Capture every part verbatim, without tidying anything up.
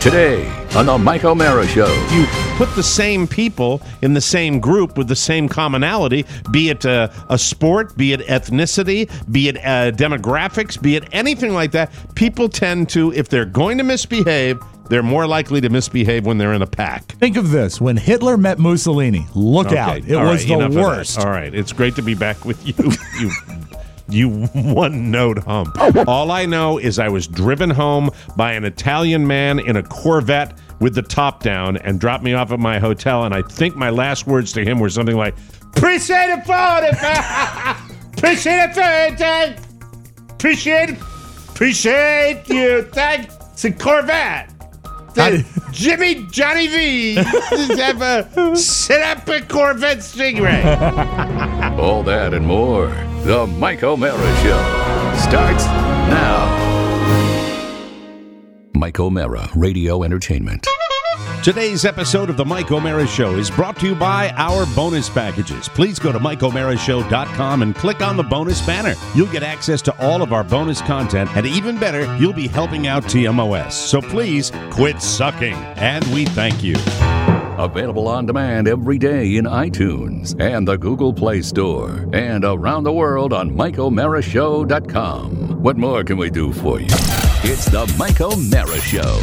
Today on the Mike O'Mara Show. You put the same people in the same group with the same commonality, be it uh, a sport, be it ethnicity, be it uh, demographics, be it anything like that. People tend to, if they're going to misbehave, they're more likely to misbehave when they're in a pack. Think of this. When Hitler met Mussolini, look Okay, out. It all was right, the worst. All right. It's great to be back with you. You you one-note hump. All I know is I was driven home by an Italian man in a Corvette with the top down and dropped me off at my hotel, and I think my last words to him were something like, Appreciate it, Appreciate it, Appreciate it. Appreciate you. Thank It's a Corvette. The Jimmy Johnny V have a set up a Corvette Stingray. All that and more. The Mike O'Mara Show starts now. Mike O'Mara Radio Entertainment. Today's episode of the Mike O'Mara Show is brought to you by our bonus packages. Please go to mike o'mara show dot com and click on the bonus banner. You'll get access to all of our bonus content, and even better, you'll be helping out T M O S. So please quit sucking, and we thank you. Available on demand every day in iTunes and the Google Play Store and around the world on mike o'mara show dot com. What more can we do for you? It's the Mike O'Mara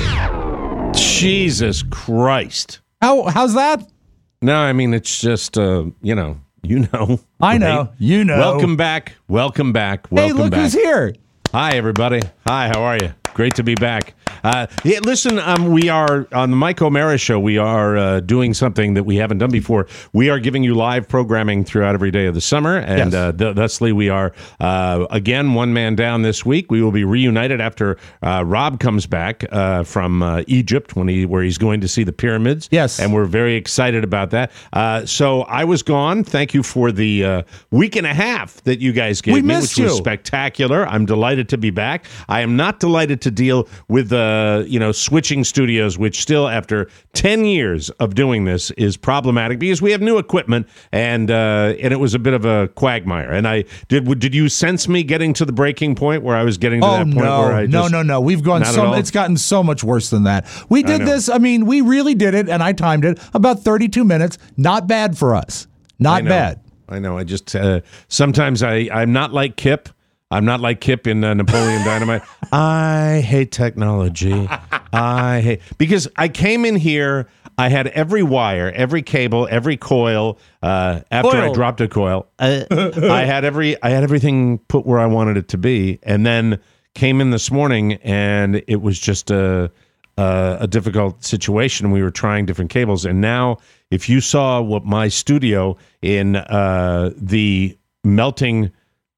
Show. Jesus Christ. How How's that? No, I mean, it's just, uh, you know, you know. I know. Right? You know. Welcome back. Welcome back. Welcome hey, look back. who's here. Hi, everybody. Hi, how are you? Great to be back. Uh, yeah, listen, um, we are on the Mike O'Mara Show. We are uh, doing something that we haven't done before. We are giving you live programming throughout every day of the summer, and Yes. uh, th- thusly we are uh, again one man down this week. We will be reunited after uh, Rob comes back uh, from uh, Egypt, when he where he's going to see the pyramids. Yes, and we're very excited about that. Uh, so I was gone. Thank you for the uh, week and a half that you guys gave we me, missed which was you. spectacular. I'm delighted to be back. I am not delighted to deal with the uh, you know switching studios, which still after ten years of doing this is problematic because we have new equipment, and uh, and it was a bit of a quagmire. And I did did you sense me getting to the breaking point where I was getting to Oh that point no, where I no, just, no, no! We've gone Not at so. all? It's gotten so much worse than that. We I did know. this. I mean, we really did it, and I timed it about thirty-two minutes. Not bad for us. Not I know. bad. I know. I just uh, sometimes I I'm not like Kip. I'm not like Kip in uh, Napoleon Dynamite. I hate technology. I hate because I came in here. I had every wire, every cable, every coil. Uh, after Coil. I dropped a coil, uh, I had every I had everything put where I wanted it to be, and then came in this morning, and it was just a a, a difficult situation. We were trying different cables, and now if you saw what my studio in uh, the melting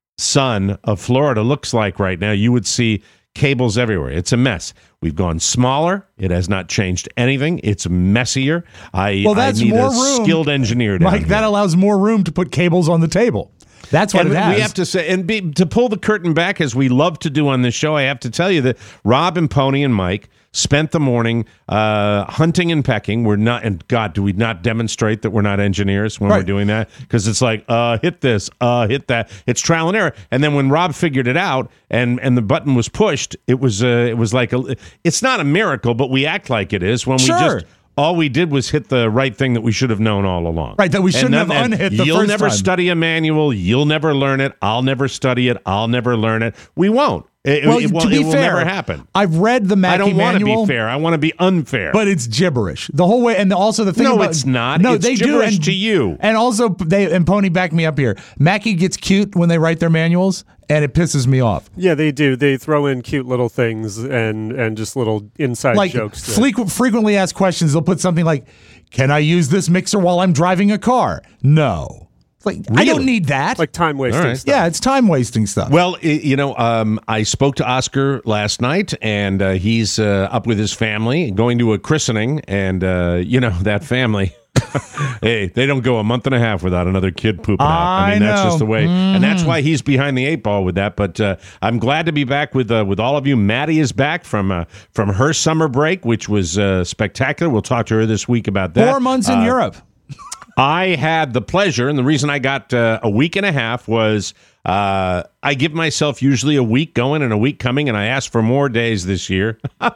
sun of Florida looks like right now, you would see cables everywhere. It's a mess. We've gone smaller. It has not changed anything. It's messier. I, Well, that's I need more a room. skilled engineer down Mike, here. that allows more room to put cables on the table. That's what And it has. we have to say, and be, to pull the curtain back, as we love to do on this show, I have to tell you that Rob and Pony and Mike spent the morning uh, hunting and pecking. We're not, and God, do we not demonstrate that we're not engineers when Right. we're doing that? Because it's like, uh, hit this, uh, hit that. It's trial and error. And then when Rob figured it out and and the button was pushed, it was uh, it was like a. It's not a miracle, but we act like it is when we Sure. just. All we did was hit the right thing that we should have known all along. Right, that we shouldn't And then- have and unhit the You'll first never time. study a manual. You'll never learn it. I'll never study it. I'll never learn it. We won't. It, well, it, to will, be it will fair, never happen. I've read the Mackie I don't want to manual. be fair. I want to be unfair. But it's gibberish the whole way, and also the thing. No, about, it's not. No, It's they do. gibberish And, to you. and also they and Pony back me up here. Mackie gets cute when they write their manuals, and it pisses me off. Yeah, they do. They throw in cute little things and and just little inside Like jokes. that- frequent, frequently asked questions. They'll put something like, "Can I use this mixer while I'm driving a car?" No. Like I don't Really? need that. like time wasting All right. stuff. yeah, it's time wasting stuff. Well, i- you know, um, I spoke to Oscar last night, and uh, he's uh, up with his family, going to a christening, and, uh, you know, that family, hey, they don't go a month and a half without another kid pooping out. I I mean, that's know. just the way. And that's why he's behind the eight ball with that. But uh, I'm glad to be back with uh, with all of you. Maddie is back from uh, from her summer break, which was uh, spectacular. We'll talk to her this week about that. Four months in Uh, Europe. I had the pleasure, and the reason I got uh, a week and a half was Uh, I give myself usually a week going and a week coming, and I ask for more days this year.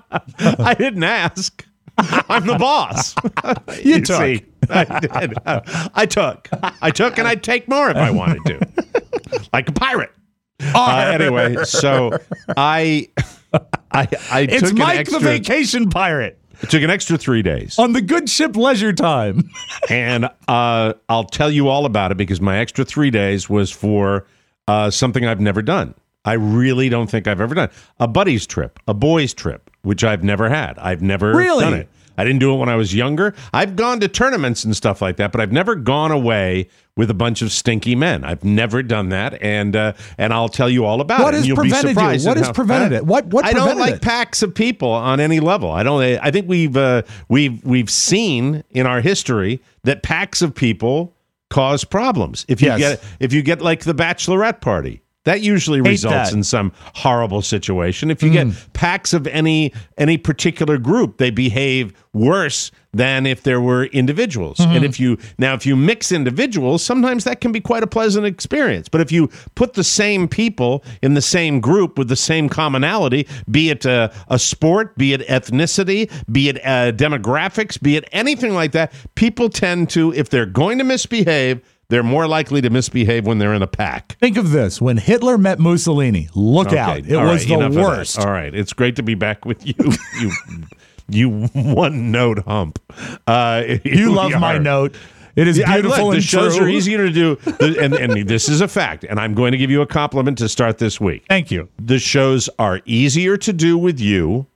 I didn't ask. I'm the boss. You, You took. see, I did. I took. I took, and I'd take more if I wanted to, like a pirate. Uh, anyway, so I, I, I It's took an Mike extra, the Vacation Pirate I took an extra three days, on the good ship Leisure Time. and uh, I'll tell you all about it because my extra three days was for uh, something I've never done. I really don't think I've ever done a buddy's trip, a boys' trip, which I've never had. I've never Really? done it. I didn't do it when I was younger. I've gone to tournaments and stuff like that, but I've never gone away with a bunch of stinky men. I've never done that, and uh, and I'll tell you all about What it. has and you'll prevented be you? surprised What at has how- prevented Huh? it? What- what I don't prevented like it? packs of people on any level. I don't. I think we've uh, we've we've seen in our history that packs of people cause problems. If you Yes. get if you get like the bachelorette party. That usually Hate results that. in some horrible situation. If you get packs of any any particular group, they behave worse than if there were individuals. And if you now if you mix individuals, sometimes that can be quite a pleasant experience. But if you put the same people in the same group with the same commonality, be it a, a sport, be it ethnicity, be it uh, demographics, be it anything like that, people tend to, if they're going to misbehave, they're more likely to misbehave when they're in a pack. Think of this. When Hitler met Mussolini, look out. It all was right, enough the of that. worst. All right. It's great to be back with you. You you one note hump. Uh, here You we love my are. note. It is Yeah, I- beautiful look, and the shows true. are easier to do. And, and this is a fact. And I'm going to give you a compliment to start this week. Thank you. The shows are easier to do with you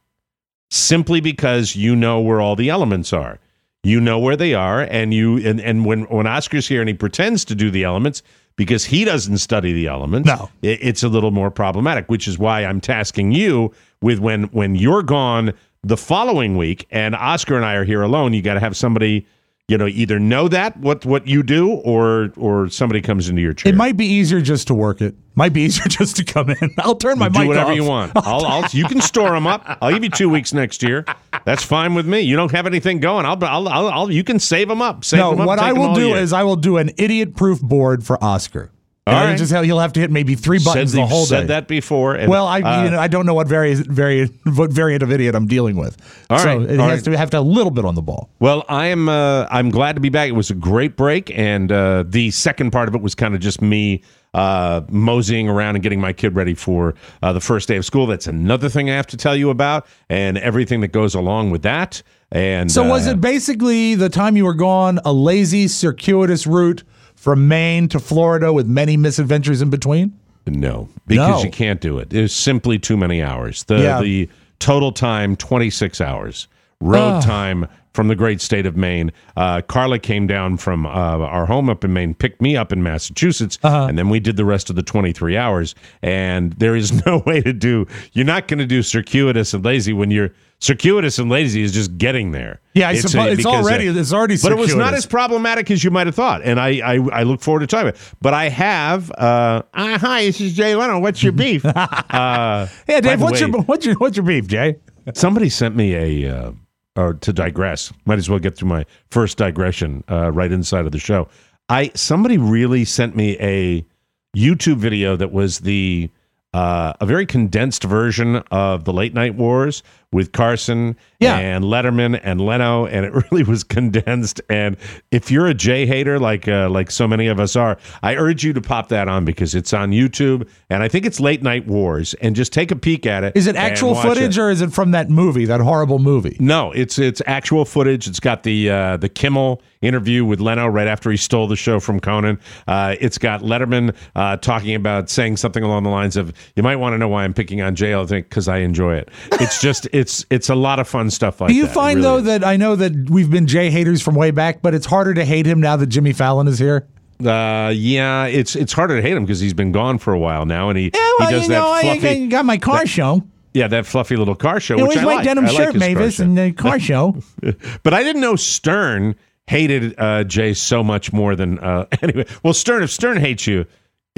simply because you know where all the elements are. You know where they are, and you and, and when, when Oscar's here and he pretends to do the elements because he doesn't study the elements, No. it, it's a little more problematic, which is why I'm tasking you with when when you're gone the following week and Oscar and I are here alone, you got to have somebody, you know, either know that what what you do or or somebody comes into your chair. It might be easier just to work it. Might be easier just to come in. I'll turn my do mic whatever off. you want. I'll, I'll, you can store them up. I'll give you two weeks next year. That's fine with me. You don't have anything going. I'll, I'll, I'll, I'll you can save them up. Save No, them up. what take I them will all do year. is I will do an idiot-proof board for Oscar. All And right. just how he'll have to hit maybe three buttons said, the you've whole said day. that before. And, Well, I uh, you know, I don't know what variant variant what variant of idiot I'm dealing with. All so right, it all has right. to have to have a little bit on the ball. Well, I am. Uh, I'm glad to be back. It was a great break, and uh, the second part of it was kind of just me uh, moseying around and getting my kid ready for uh, the first day of school. That's another thing I have to tell you about, and everything that goes along with that. And So was uh, it basically the time you were gone a lazy, circuitous route from Maine to Florida with many misadventures in between? No, because No. you can't do it. There's simply too many hours. The Yeah. the total time twenty-six hours. Road Ugh. time from the great state of Maine. Uh, Carla came down from uh, our home up in Maine, picked me up in Massachusetts, Uh-huh. and then we did the rest of the twenty-three hours. And there is no way to do. You're not going to do circuitous and lazy when you're circuitous and lazy is just getting there. Yeah, I It's, suppose uh, it's because, uh, already it's already but it was not circuitous. as problematic as you might have thought, and I I, I look forward to talking about it. But I have. Uh, uh, hi, this is Jay Leno. What's your beef? uh, Yeah, by Dave, the what's way, your what's your what's your beef, Jay? Somebody sent me a. Uh, or to digress, might as well get through my first digression uh, right inside of the show. I somebody really sent me a YouTube video that was the uh, a very condensed version of the Late Night Wars with Carson Yeah. and Letterman and Leno, and it really was condensed. And if you're a Jay hater like uh, like so many of us are, I urge you to pop that on because it's on YouTube, and I think it's Late Night Wars, and just take a peek at it. Is it and actual watch footage it. or is it from that movie, that horrible movie? No, it's it's actual footage. It's got the uh, the Kimmel interview with Leno right after he stole the show from Conan. Uh, it's got Letterman uh, talking about saying something along the lines of, "You might want to know why I'm picking on Jay." I think because I enjoy it. It's just it's it's a lot of fun stuff like Do you that. It find really though is. that I know that we've been Jay haters from way back, but it's harder to hate him now that Jimmy Fallon is here? Uh, yeah, it's it's harder to hate him because he's been gone for a while now, and he Yeah, well, he does you that know, I- fluffy. I got my car show. Yeah, that fluffy little car show, You know, which he's I my like. denim I like shirt, his car Mavis, show. and the car show. But I didn't know Stern hated uh, Jay so much more than uh, anyway. Well, Stern, if Stern hates you,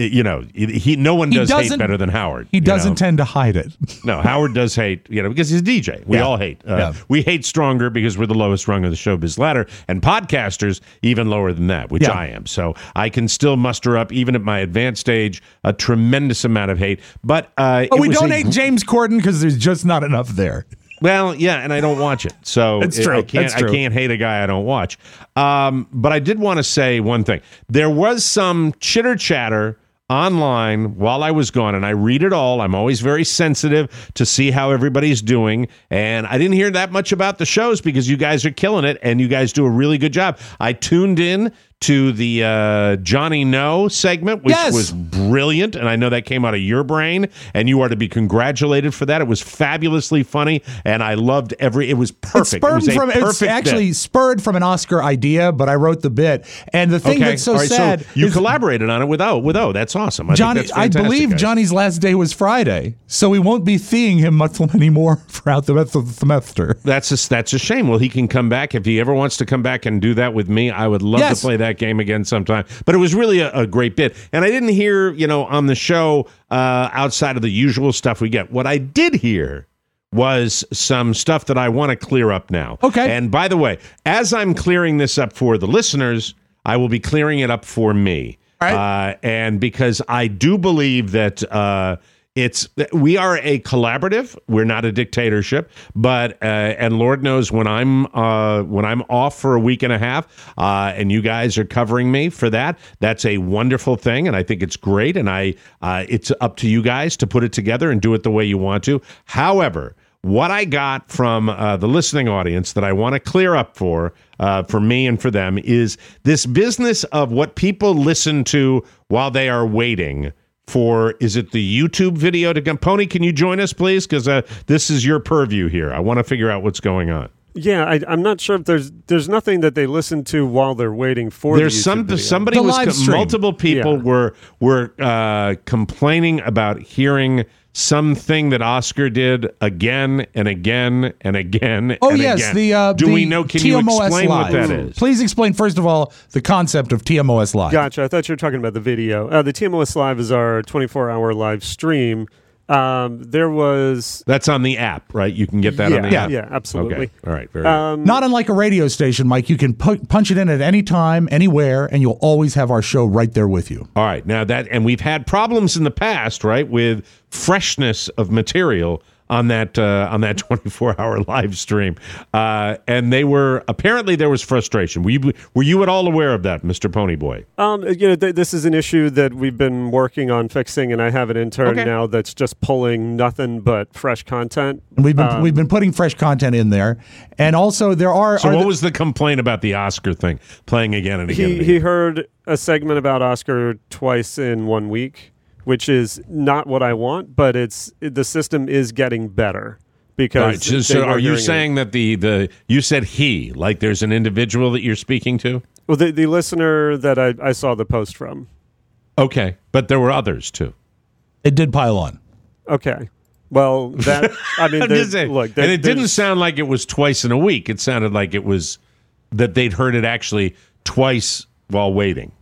you know, he no one He does hate doesn't- better than Howard. He you doesn't know? tend to hide it. No, Howard does hate, you know, because he's a D J. We Yeah. all hate. Uh, Yeah. We hate stronger because we're the lowest rung of the showbiz ladder, and podcasters even lower than that, which Yeah. I am. So I can still muster up, even at my advanced age, a tremendous amount of hate. But, uh, But it we was don't a hate gr- James Corden because there's just not enough there. Well, yeah, and I don't watch it, so That's it- true. I can't. That's true. I can't hate a guy I don't watch. Um, but I did want to say one thing. There was some chitter chatter online while I was gone, and I read it all. I'm always very sensitive to see how everybody's doing, and I didn't hear that much about the shows because you guys are killing it, and you guys do a really good job. I tuned in to the uh, Johnny No segment, which Yes. was brilliant, and I know that came out of your brain, and you are to be congratulated for that. It was fabulously funny, and I loved every. It was perfect. It's spurred it was a from it's perfect actually bit. spurred from an Oscar idea, but I wrote the bit. And the thing Okay. that's so All right, sad you is collaborated on it with O. With O, that's awesome. I think Johnny. that's I fantastic, believe guys. Johnny's last day was Friday, so we won't be seeing him much anymore throughout the rest of the semester. That's a, that's a shame. Well, he can come back if he ever wants to come back and do that with me. I would love Yes. to play that game again sometime. But it was really a, a great bit, and I didn't hear, you know, on the show uh, outside of the usual stuff we get. What I did hear was some stuff that I want to clear up now. Okay. And by the way, as I'm clearing this up for the listeners, I will be clearing it up for me. All right. Uh, and because I do believe that uh, it's we are a collaborative. We're not a dictatorship. But uh, and Lord knows when I'm uh, when I'm off for a week and a half, uh, and you guys are covering me for that, that's a wonderful thing, and I think it's great. And I uh, it's up to you guys to put it together and do it the way you want to. However, what I got from uh, the listening audience that I want to clear up for, uh, for me and for them, is this business of what people listen to while they are waiting for, is it the YouTube video to come? Pony, can you join us, please? Because uh, this is your purview here. I want to figure out what's going on. Yeah, I, I'm not sure if there's there's nothing that they listen to while they're waiting for. There's the YouTube some video. somebody The was live co- stream. multiple people Yeah. were were uh, complaining about hearing something that Oscar did again and again and again. Oh and yes, again. the uh, do the we know? Can T M O S you explain Live. what that is? Please explain first of all the concept of T M O S Live. Gotcha. I thought you were talking about the video. Uh, the T M O S Live is our twenty-four hour live stream. Um, there was That's on the app, right? You can get that yeah, on the yeah, app. yeah, absolutely. Okay. All right. Very Um, Not unlike a radio station, Mike. You can pu- punch it in at any time, anywhere, and you'll always have our show right there with you. good. All right. Now that, and we've had problems in the past, right, with freshness of material on that uh, on that twenty-four hour live stream, uh, and they were apparently there was frustration. Were you were you at all aware of that, Mister Ponyboy? Um, you know, th- this is an issue that we've been working on fixing, and I have an intern Okay. now that's just pulling nothing but fresh content. And we've been Um, we've been putting fresh content in there, and also there are. So are what the- was the complaint about the Oscar thing playing again and again? He and he again? heard a segment about Oscar twice in one week, which is not what I want, but it's the system is getting better because. All right, so, they so were are you hearing it. saying that the, the you said he, like there's an individual that you're speaking to? Well, the the listener that I, I saw the post from. Okay, but there were others too. it did pile on. Okay. Well, that I mean, I'm there- just saying. look, there- and it didn't there's- sound like it was twice in a week. It sounded like it was that they'd heard it actually twice while waiting.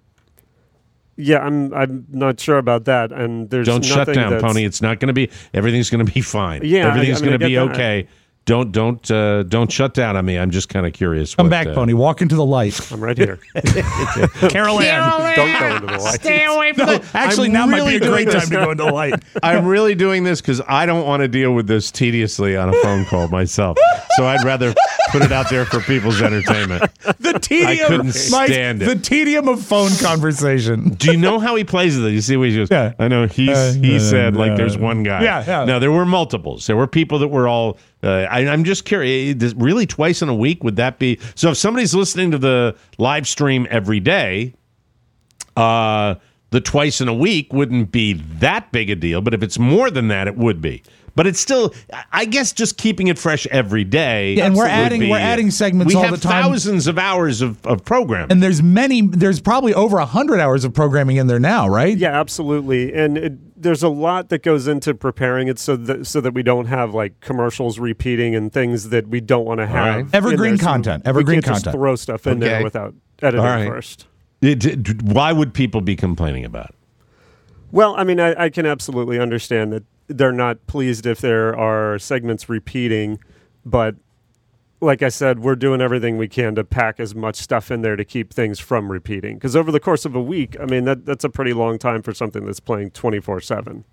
Yeah, I'm I'm not sure about that, and there's Don't shut nothing down, that's- Pony. It's not going to be. Everything's going to be fine. Yeah, I- everything's I mean, going to I be get that. okay. Don't don't uh, don't shut down on me. I'm just kind of curious. Come what, back, uh, Pony. Walk into the light. I'm right here. Carol Ann. Don't go into the light. Stay away from No, the- actually, I'm now might really be a great doing time to go into the light. I'm really doing this because I don't want to deal with this tediously on a phone call myself. So I'd rather put it out there for people's entertainment. The tedium, I couldn't Mike, stand it. The tedium of phone conversation. Do you know how he plays it? You see what he goes, Yeah. I know he's, Uh, he uh, said, like uh, there's one guy. yeah, yeah. No, there were multiples. There were people that were all, uh, I, I'm just curious, does- really twice in a week, would that be? So if somebody's listening to the live stream every day, uh, the twice in a week wouldn't be that big a deal. But if it's more than that, it would be. But it's still, I guess, just keeping it fresh every day. Yeah, and we're would adding- be- we're adding segments we all have the time. thousands of hours of, of programming. And there's many, there's probably over one hundred hours of programming in there now, right? Yeah, absolutely. And it, there's a lot that goes into preparing it so that so that we don't have like commercials repeating and things that we don't want to have. right. in Evergreen there. So content, we evergreen can't just content. throw stuff in Okay. there without editing All right. first. It- it- why would people be complaining about it? Well, I mean, I, I can absolutely understand that they're not pleased if there are segments repeating, but like I said, we're doing everything we can to pack as much stuff in there to keep things from repeating. Because over the course of a week, I mean, that that's a pretty long time for something that's playing twenty-four seven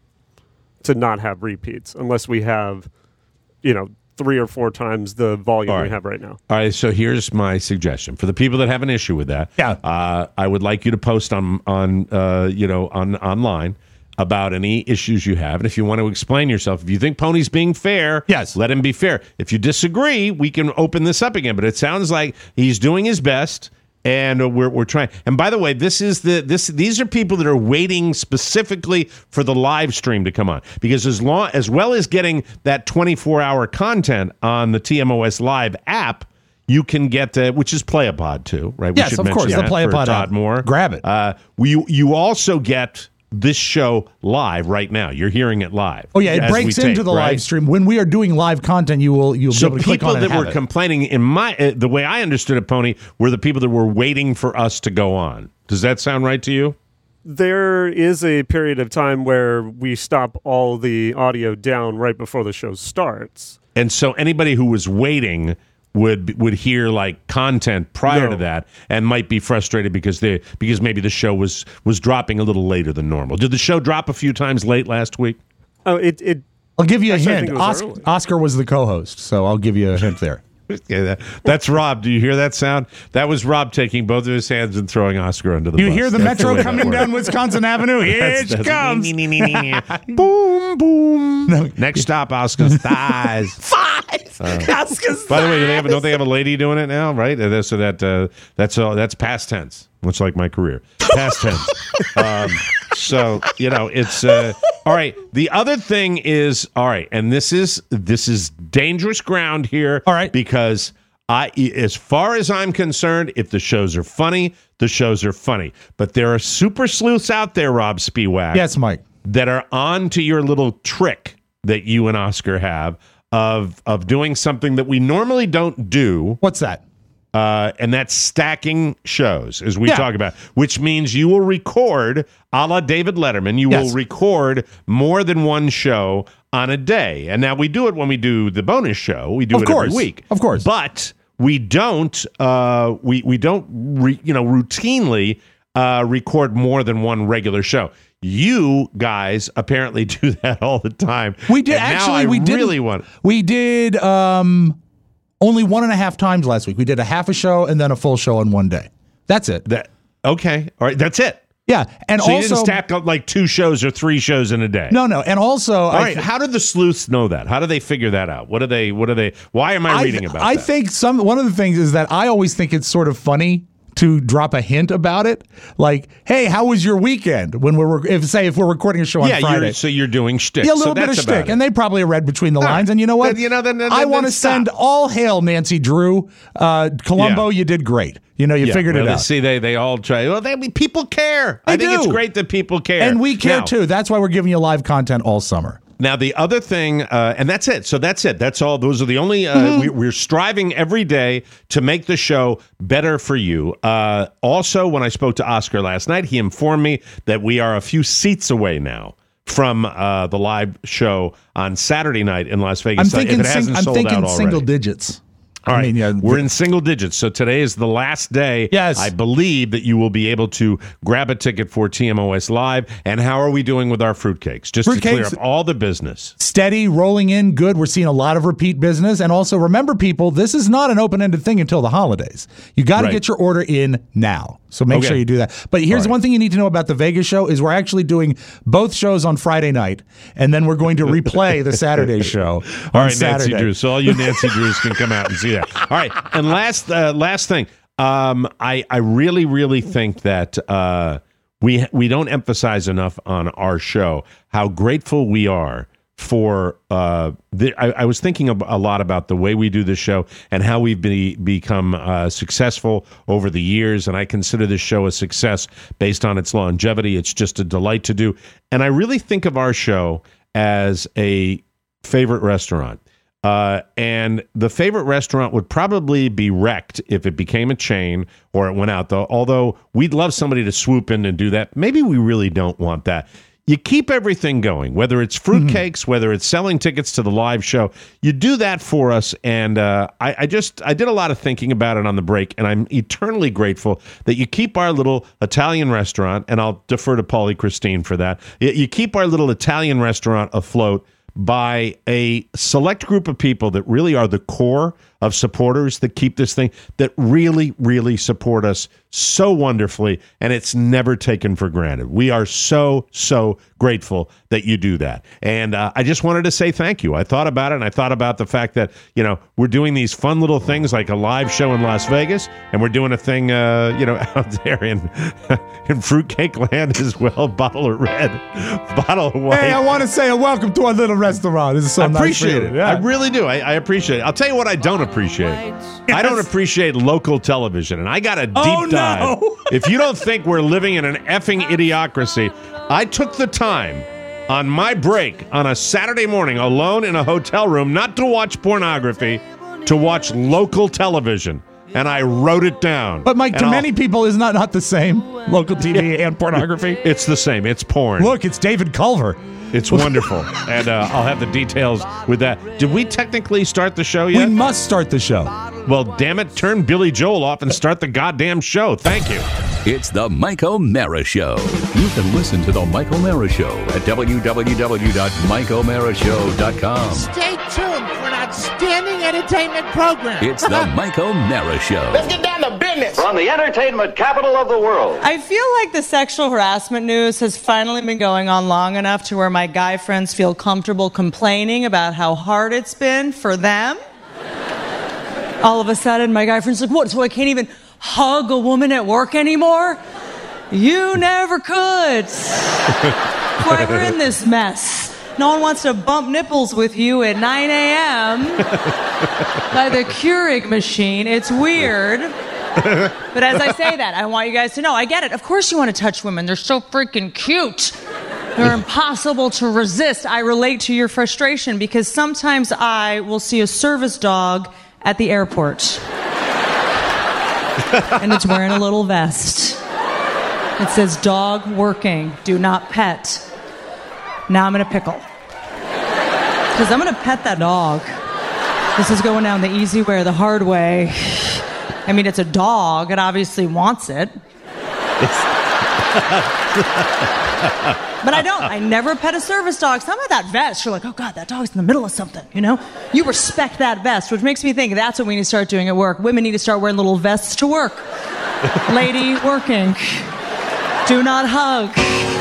to not have repeats, unless we have, you know, three or four times the volume right. we have right now. All right, so here's my suggestion for the people that have an issue with that. Yeah, uh, I would like you to post on on uh, you know on online about any issues you have, and if you want to explain yourself, if you think Pony's being fair, yes, let him be fair. If you disagree, we can open this up again. But it sounds like he's doing his best. And we're we're trying. And by the way, this is the this these are people that are waiting specifically for the live stream to come on, because as long as well as getting that twenty-four hour content on the T M O S Live app, you can get uh, which is Playapod too, right? Yes, of course, the Playapod Todd app. Moore. Grab it. Uh, we you also get this show live right now. You're hearing it live. Oh yeah, it as breaks we into tape, the right? live stream. When we are doing live content, you will you'll so be able to click on people it and that have were it. complaining in my uh, the way I understood it, Pony, were the people that were waiting for us to go on. Does that sound right to you? There is a period of time where we stop all the audio down right before the show starts. And so anybody who was waiting would would hear like content prior No. to that and might be frustrated because they because maybe the show was was dropping a little later than normal. Did the show drop a few times late last week? Oh, it it I'll give you a Actually, I hint. think it was Oscar, early. Oscar was the co-host, so I'll give you a hint there. Yeah, that, that's Rob. Do you hear that sound? That was Rob taking both of his hands and throwing Oscar under the You bus. hear the That's metro way that coming works. down Wisconsin Avenue? Here That's- it that's- comes. boom, boom. Next stop, Oscar's thighs. Five. Oscar's By the way, do they have, don't they have a lady doing it now? Right? Uh, So that uh, that's all. That's past tense, much like my career. Past tense. Um, so you know, it's uh, all right. The other thing is all right, and this is this is dangerous ground here. All right, because I, as far as I'm concerned, if the shows are funny, the shows are funny. But there are super sleuths out there, Rob Spiewak. Yes, Mike. That are on to your little trick that you and Oscar have of of doing something that we normally don't do. What's that? Uh, and that's stacking shows, as we Yeah. talk about, which means you will record, a la David Letterman, you Yes. will record more than one show on a day. And now we do it when we do the bonus show. We do Of it course. every week. Of course. But we don't, uh, we, we don't re, you know, routinely uh, record more than one regular show. You guys apparently do that all the time. We did And now actually. I we did. really want. We did um, only one and a half times last week. We did a half a show and then a full show in one day. That's it. That okay? All right, that's it. Yeah, and So you also didn't stack up like two shows or three shows in a day. no, no, and also All I right. th- How did the sleuths know that? How do they figure that out? What do they? What do they? Why am I, I, reading about I that? think some one of the things is that I always think it's sort of funny to drop a hint about it, like, "Hey, how was your weekend?" When we're if say if we're recording a show yeah, on Friday. you're, so you're doing shtick. Yeah, a little so bit of that's about shtick, it. and they probably read between the All lines. right. And you know what? Then, you know, then- then- I then want to stop. send all hail, Nancy Drew, uh, Columbo. Yeah. You did great. You know, you Yeah, figured well, it they- out. See, they they all try. Well, they people care. I They think it's do. great that people care, And we care Now- too. That's why we're giving you live content all summer. Now, the other thing, uh, and that's it. So that's it. That's all. Those are the only, uh, Mm-hmm. we, we're striving every day to make the show better for you. Uh, also, when I spoke to Oscar last night, he informed me that we are a few seats away now from uh, the live show on Saturday night in Las Vegas. I'm So thinking. if it hasn't Sing, I'm sold thinking out already. single digits. All right, I mean, yeah, we're in single digits. So today is the last day. Yes. I believe that you will be able to grab a ticket for T M O S Live. And how are we doing with our fruitcakes? Just to clear Fruitcakes- up all the business. steady, rolling in, good. We're seeing a lot of repeat business. And also remember, people, this is not an open-ended thing until the holidays. You got to Right. get your order in now. So make Okay. sure you do that. But here's All right. one thing you need to know about the Vegas show is we're actually doing both shows on Friday night, and then we're going to replay the Saturday show on All right, Saturday. Nancy Drew. So all you Nancy Drews can come out and see that. All right, and last uh, last thing, um, I I really really think that uh, we we don't emphasize enough on our show how grateful we are for. Uh, the, I, I was thinking a, a lot about the way we do this show and how we've be, become uh, successful over the years, and I consider this show a success based on its longevity. It's just a delight to do, and I really think of our show as a favorite restaurant. Uh, and the favorite restaurant would probably be wrecked if it became a chain or it went out, though. Although we'd love somebody to swoop in and do that. Maybe we really don't want that. you keep everything going, whether it's fruitcakes, mm-hmm. whether it's selling tickets to the live show. You do that for us, and uh, I, I just I did a lot of thinking about it on the break, and I'm eternally grateful that you keep our little Italian restaurant, and I'll defer to Paulie Christine for that. You, you keep our little Italian restaurant afloat by a select group of people that really are the core of supporters that keep this thing, that really, really support us so wonderfully, and it's never taken for granted. We are so, so grateful that you do that. And uh, I just wanted to say thank you. I thought about it, and I thought about the fact that, you know, we're doing these fun little things like a live show in Las Vegas, and we're doing a thing, uh, you know, out there in in Fruitcake Land as well. Bottle of red, bottle of white. Hey, I want to say a welcome to our little restaurant. This is so I nice. Appreciate it. Yeah. I really do. I, I appreciate it. I'll tell you what I don't appreciate. Yes. I don't appreciate local television, and I got a deep oh, dive. No. If you don't think we're living in an effing idiocracy, I took the time on my break on a Saturday morning alone in a hotel room not to watch pornography, to watch local television. And I wrote it down. But, Mike, and to I'll, many people, isn't that not the same? Local T V yeah, and pornography? It's the same. It's porn. Look, it's David Culver. It's wonderful. And uh, I'll have the details with that. Did we technically start the show yet? We must start the show. Well, damn it, turn Billy Joel off and start the goddamn show. Thank you. It's the Mike O'Mara Show. You can listen to the Mike O'Mara Show at w w w dot mike o'mara show dot com. Stay tuned for an outstanding entertainment program. It's the Mike O'Mara Show. Let's get down to business. From the entertainment capital of the world. I feel like the sexual harassment news has finally been going on long enough to where my guy friends feel comfortable complaining about how hard it's been for them. All of a sudden, my guy friend's like, what, so I can't even hug a woman at work anymore? You never could. Why we're in this mess. No one wants to bump nipples with you at nine a.m. by the Keurig machine. It's weird. But as I say that, I want you guys to know, I get it. Of course you want to touch women. They're so freaking cute. They're impossible to resist. I relate to your frustration because sometimes I will see a service dog at the airport. And it's wearing a little vest. It says, dog working, do not pet. Now I'm in a pickle. Because I'm going to pet that dog. This is going down the easy way or the hard way. I mean, it's a dog. It obviously wants it. But I don't. I never pet a service dog. Some of that vest, you're like, oh, God, that dog's in the middle of something, you know? You respect that vest, which makes me think that's what we need to start doing at work. Women need to start wearing little vests to work. Lady working. Do not hug.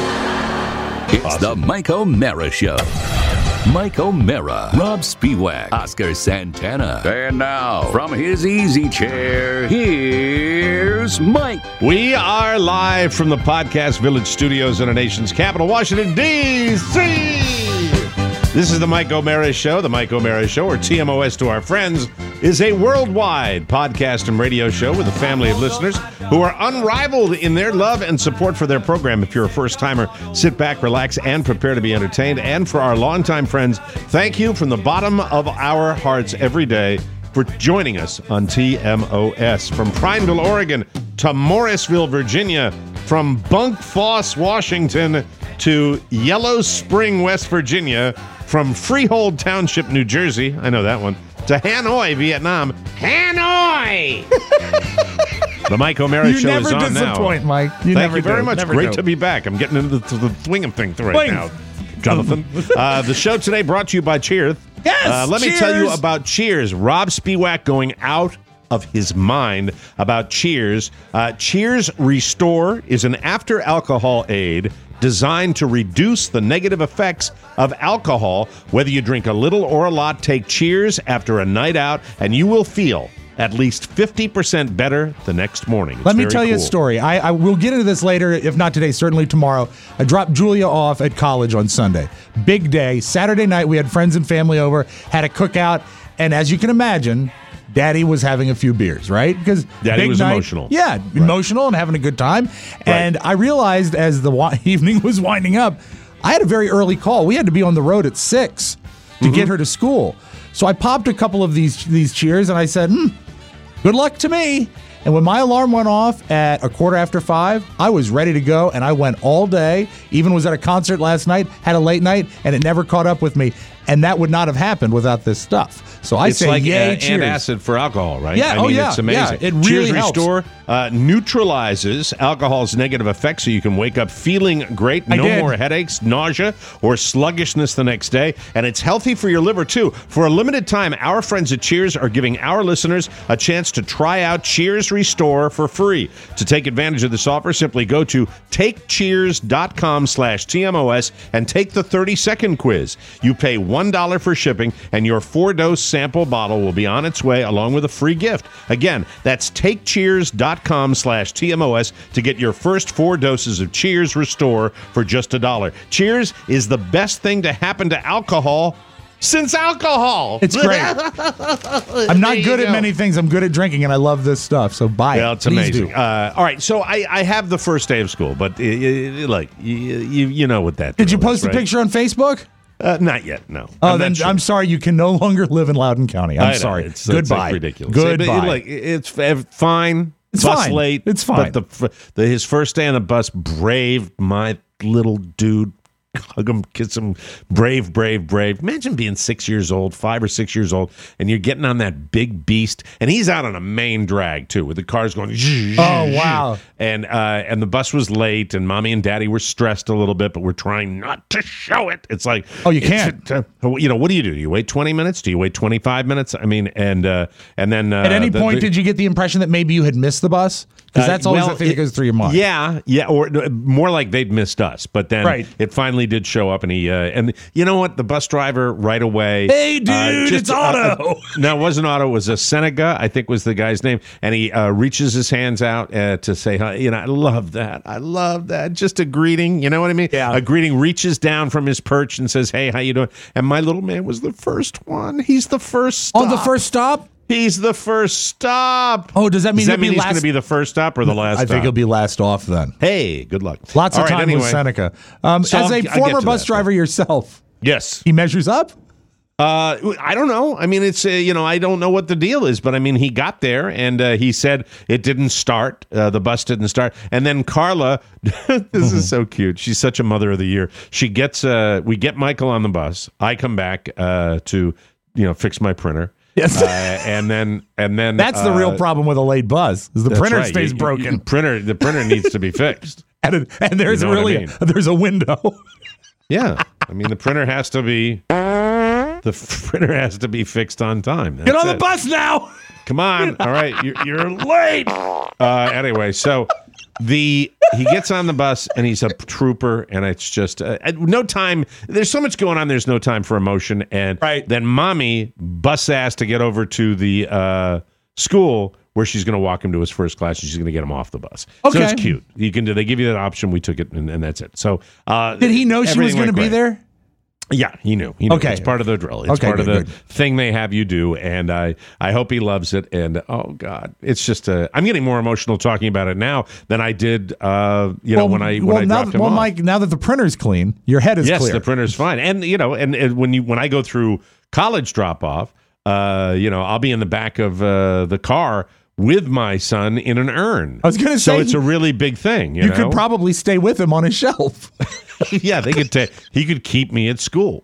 It's awesome. The Mike O'Mara Show. Mike O'Mara, Rob Spiewak, Oscar Santana. And now, from his easy chair, here's Mike. We are live from the Podcast Village studios in our nation's capital, Washington, D C This is the Mike O'Mara Show. The Mike O'Mara Show, or T M O S to our friends, is a worldwide podcast and radio show with a family of listeners who are unrivaled in their love and support for their program. If you're a first-timer, sit back, relax, and prepare to be entertained. And for our longtime friends, thank you from the bottom of our hearts every day for joining us on T M O S. From Prineville, Oregon to Morrisville, Virginia, from Bunk Foss, Washington to Yellow Spring, West Virginia, from Freehold Township, New Jersey, I know that one, to Hanoi, Vietnam. Hanoi! The Mike O'Mara Show is on now. You never disappoint, Mike. You Thank never you very do. much. Never Great do. to be back. I'm getting into the, the swinging thing right Swing. now, Jonathan. uh, the show today brought to you by Cheers. Yes, uh, let Cheers. me tell you about Cheers. Rob Spiewak going out of his mind about Cheers. Uh, Cheers Restore is an after-alcohol aid designed to reduce the negative effects of alcohol. Whether you drink a little or a lot, take Cheers after a night out, and you will feel at least fifty percent better the next morning. It's Let me very tell you a cool. story. I, I will get into this later, if not today, certainly tomorrow. I dropped Julia off at college on Sunday. Big day. Saturday night, we had friends and family over, had a cookout, and as you can imagine, Daddy was having a few beers, right? Because Daddy big was night, emotional. Yeah, right. Emotional and having a good time. Right. And I realized as the wa- evening was winding up, I had a very early call. We had to be on the road at six to mm-hmm. get her to school. So I popped a couple of these these Cheers, and I said, hmm, good luck to me. And when my alarm went off at a quarter after five, I was ready to go, and I went all day. Even was at a concert last night, had a late night, and it never caught up with me. And that would not have happened without this stuff. So I it's say, like yay, uh, cheers. antacid for alcohol, right? Yeah, I oh, mean, yeah, it's amazing. yeah, it really Cheers helps. Restore uh, neutralizes alcohol's negative effects, so you can wake up feeling great. I No did. more headaches, nausea, or sluggishness the next day. And it's healthy for your liver, too. For a limited time, our friends at Cheers are giving our listeners a chance to try out Cheers Restore for free. To take advantage of this offer, simply go to takecheers.com slash TMOS and take the thirty-second quiz. You pay one dollar for shipping, and your four-dose sample bottle will be on its way along with a free gift. Again, that's takecheers.com slash TMOS to get your first four doses of Cheers Restore for just a dollar. Cheers is the best thing to happen to alcohol since alcohol. It's great. I'm not good at go. many things. I'm good at drinking, and I love this stuff. So buy it. Well, it's Please amazing. do. Uh, all right, so I, I have the first day of school, but uh, uh, like you, you you know what that. Did you drill post is, a right? picture on Facebook? Uh, not yet. No. Oh, I'm then not sure. I'm sorry. You can no longer live in Loudoun County. I'm I know, sorry. It's, it's Goodbye. like ridiculous. Goodbye. But, like, it's f- fine. It's bus fine. late. It's fine. But the, the his first day on the bus, braved my little dude. Hug him, kiss him. Brave, brave, brave. Imagine being six years old, five or six years old, and you're getting on that big beast, and he's out on a main drag too, with the cars going. Oh, wow. And uh, and the bus was late, and mommy and daddy were stressed a little bit, but we're trying not to show it. It's like, Oh, you it's- can't. uh, you know, what do you do? Do you wait twenty minutes? Do you wait twenty-five minutes? I mean, and uh, and then uh, At any the- point, the- did you get the impression that maybe you had missed the bus? Because uh, that's always well, the thing that it- goes through your mind. Yeah, yeah, or uh, more like they'd missed us. But then Right. it finally did show up, and he uh, and you know what? The bus driver right away. Hey, dude, it's Otto. Uh, no, it wasn't Otto. It was a Seneca, I think was the guy's name, and he uh, reaches his hands out uh, to say hi. You know, I love that. I love that. Just a greeting. You know what I mean? Yeah. A greeting. Reaches down from his perch and says, "Hey, how you doing?" And my little man was the first one. He's the first. Stop. On the first stop? He's the first stop. Oh, does that mean Does that he'll mean be he's last- going to be the first stop or the last I stop? think he'll be last off then. Hey, good luck. Lots of All right, time anyway. with Seneca. Um, So as I'll- a I'll get former to bus that, driver yourself, Yes. he measures up? Uh, I don't know. I mean, it's, uh, you know, I don't know what the deal is, but I mean, he got there and uh, he said it didn't start. Uh, the bus didn't start. And then Carla, this is so cute. She's such a mother of the year. She gets, uh, we get Michael on the bus. I come back uh, to, you know, fix my printer. Yes. Uh, and then, and then That's the uh, real problem with a late bus, is the that's printer right. stays You- you- broken. you- printer, the printer needs to be fixed. and, it- and there's You know what I really mean? a, there's a window. Yeah. I mean, the printer has to be, the printer has to be fixed on time. Get That's on the it. bus now. Come on. All right. You're, you're late. Uh, anyway, so the he gets on the bus and he's a trooper, and it's just uh, no time. There's so much going on. There's no time for emotion. And Right. then mommy busts ass to get over to the uh, school where she's going to walk him to his first class, and she's going to get him off the bus. So Okay. it's cute. You can do. They give you that option. We took it, and, and that's it. So uh, Did he know she was everything going to went be great. there? Yeah, he knew. He knew. Okay. It's part of the drill. It's Okay, part of good, the good. thing they have you do, and I, I hope he loves it. And oh God, it's just a. I'm getting more emotional talking about it now than I did, uh, you know, when I when well, I now, dropped him well, off. Mike, now that the printer's clean, your head is yes, clear. the printer's fine, and you know, and, and when you when I go through college drop off, uh, you know, I'll be in the back of uh, the car with my son in an urn. I was gonna so say, it's a really big thing. You, you know? could probably stay with him on his shelf. yeah, they could. Ta- he could keep me at school.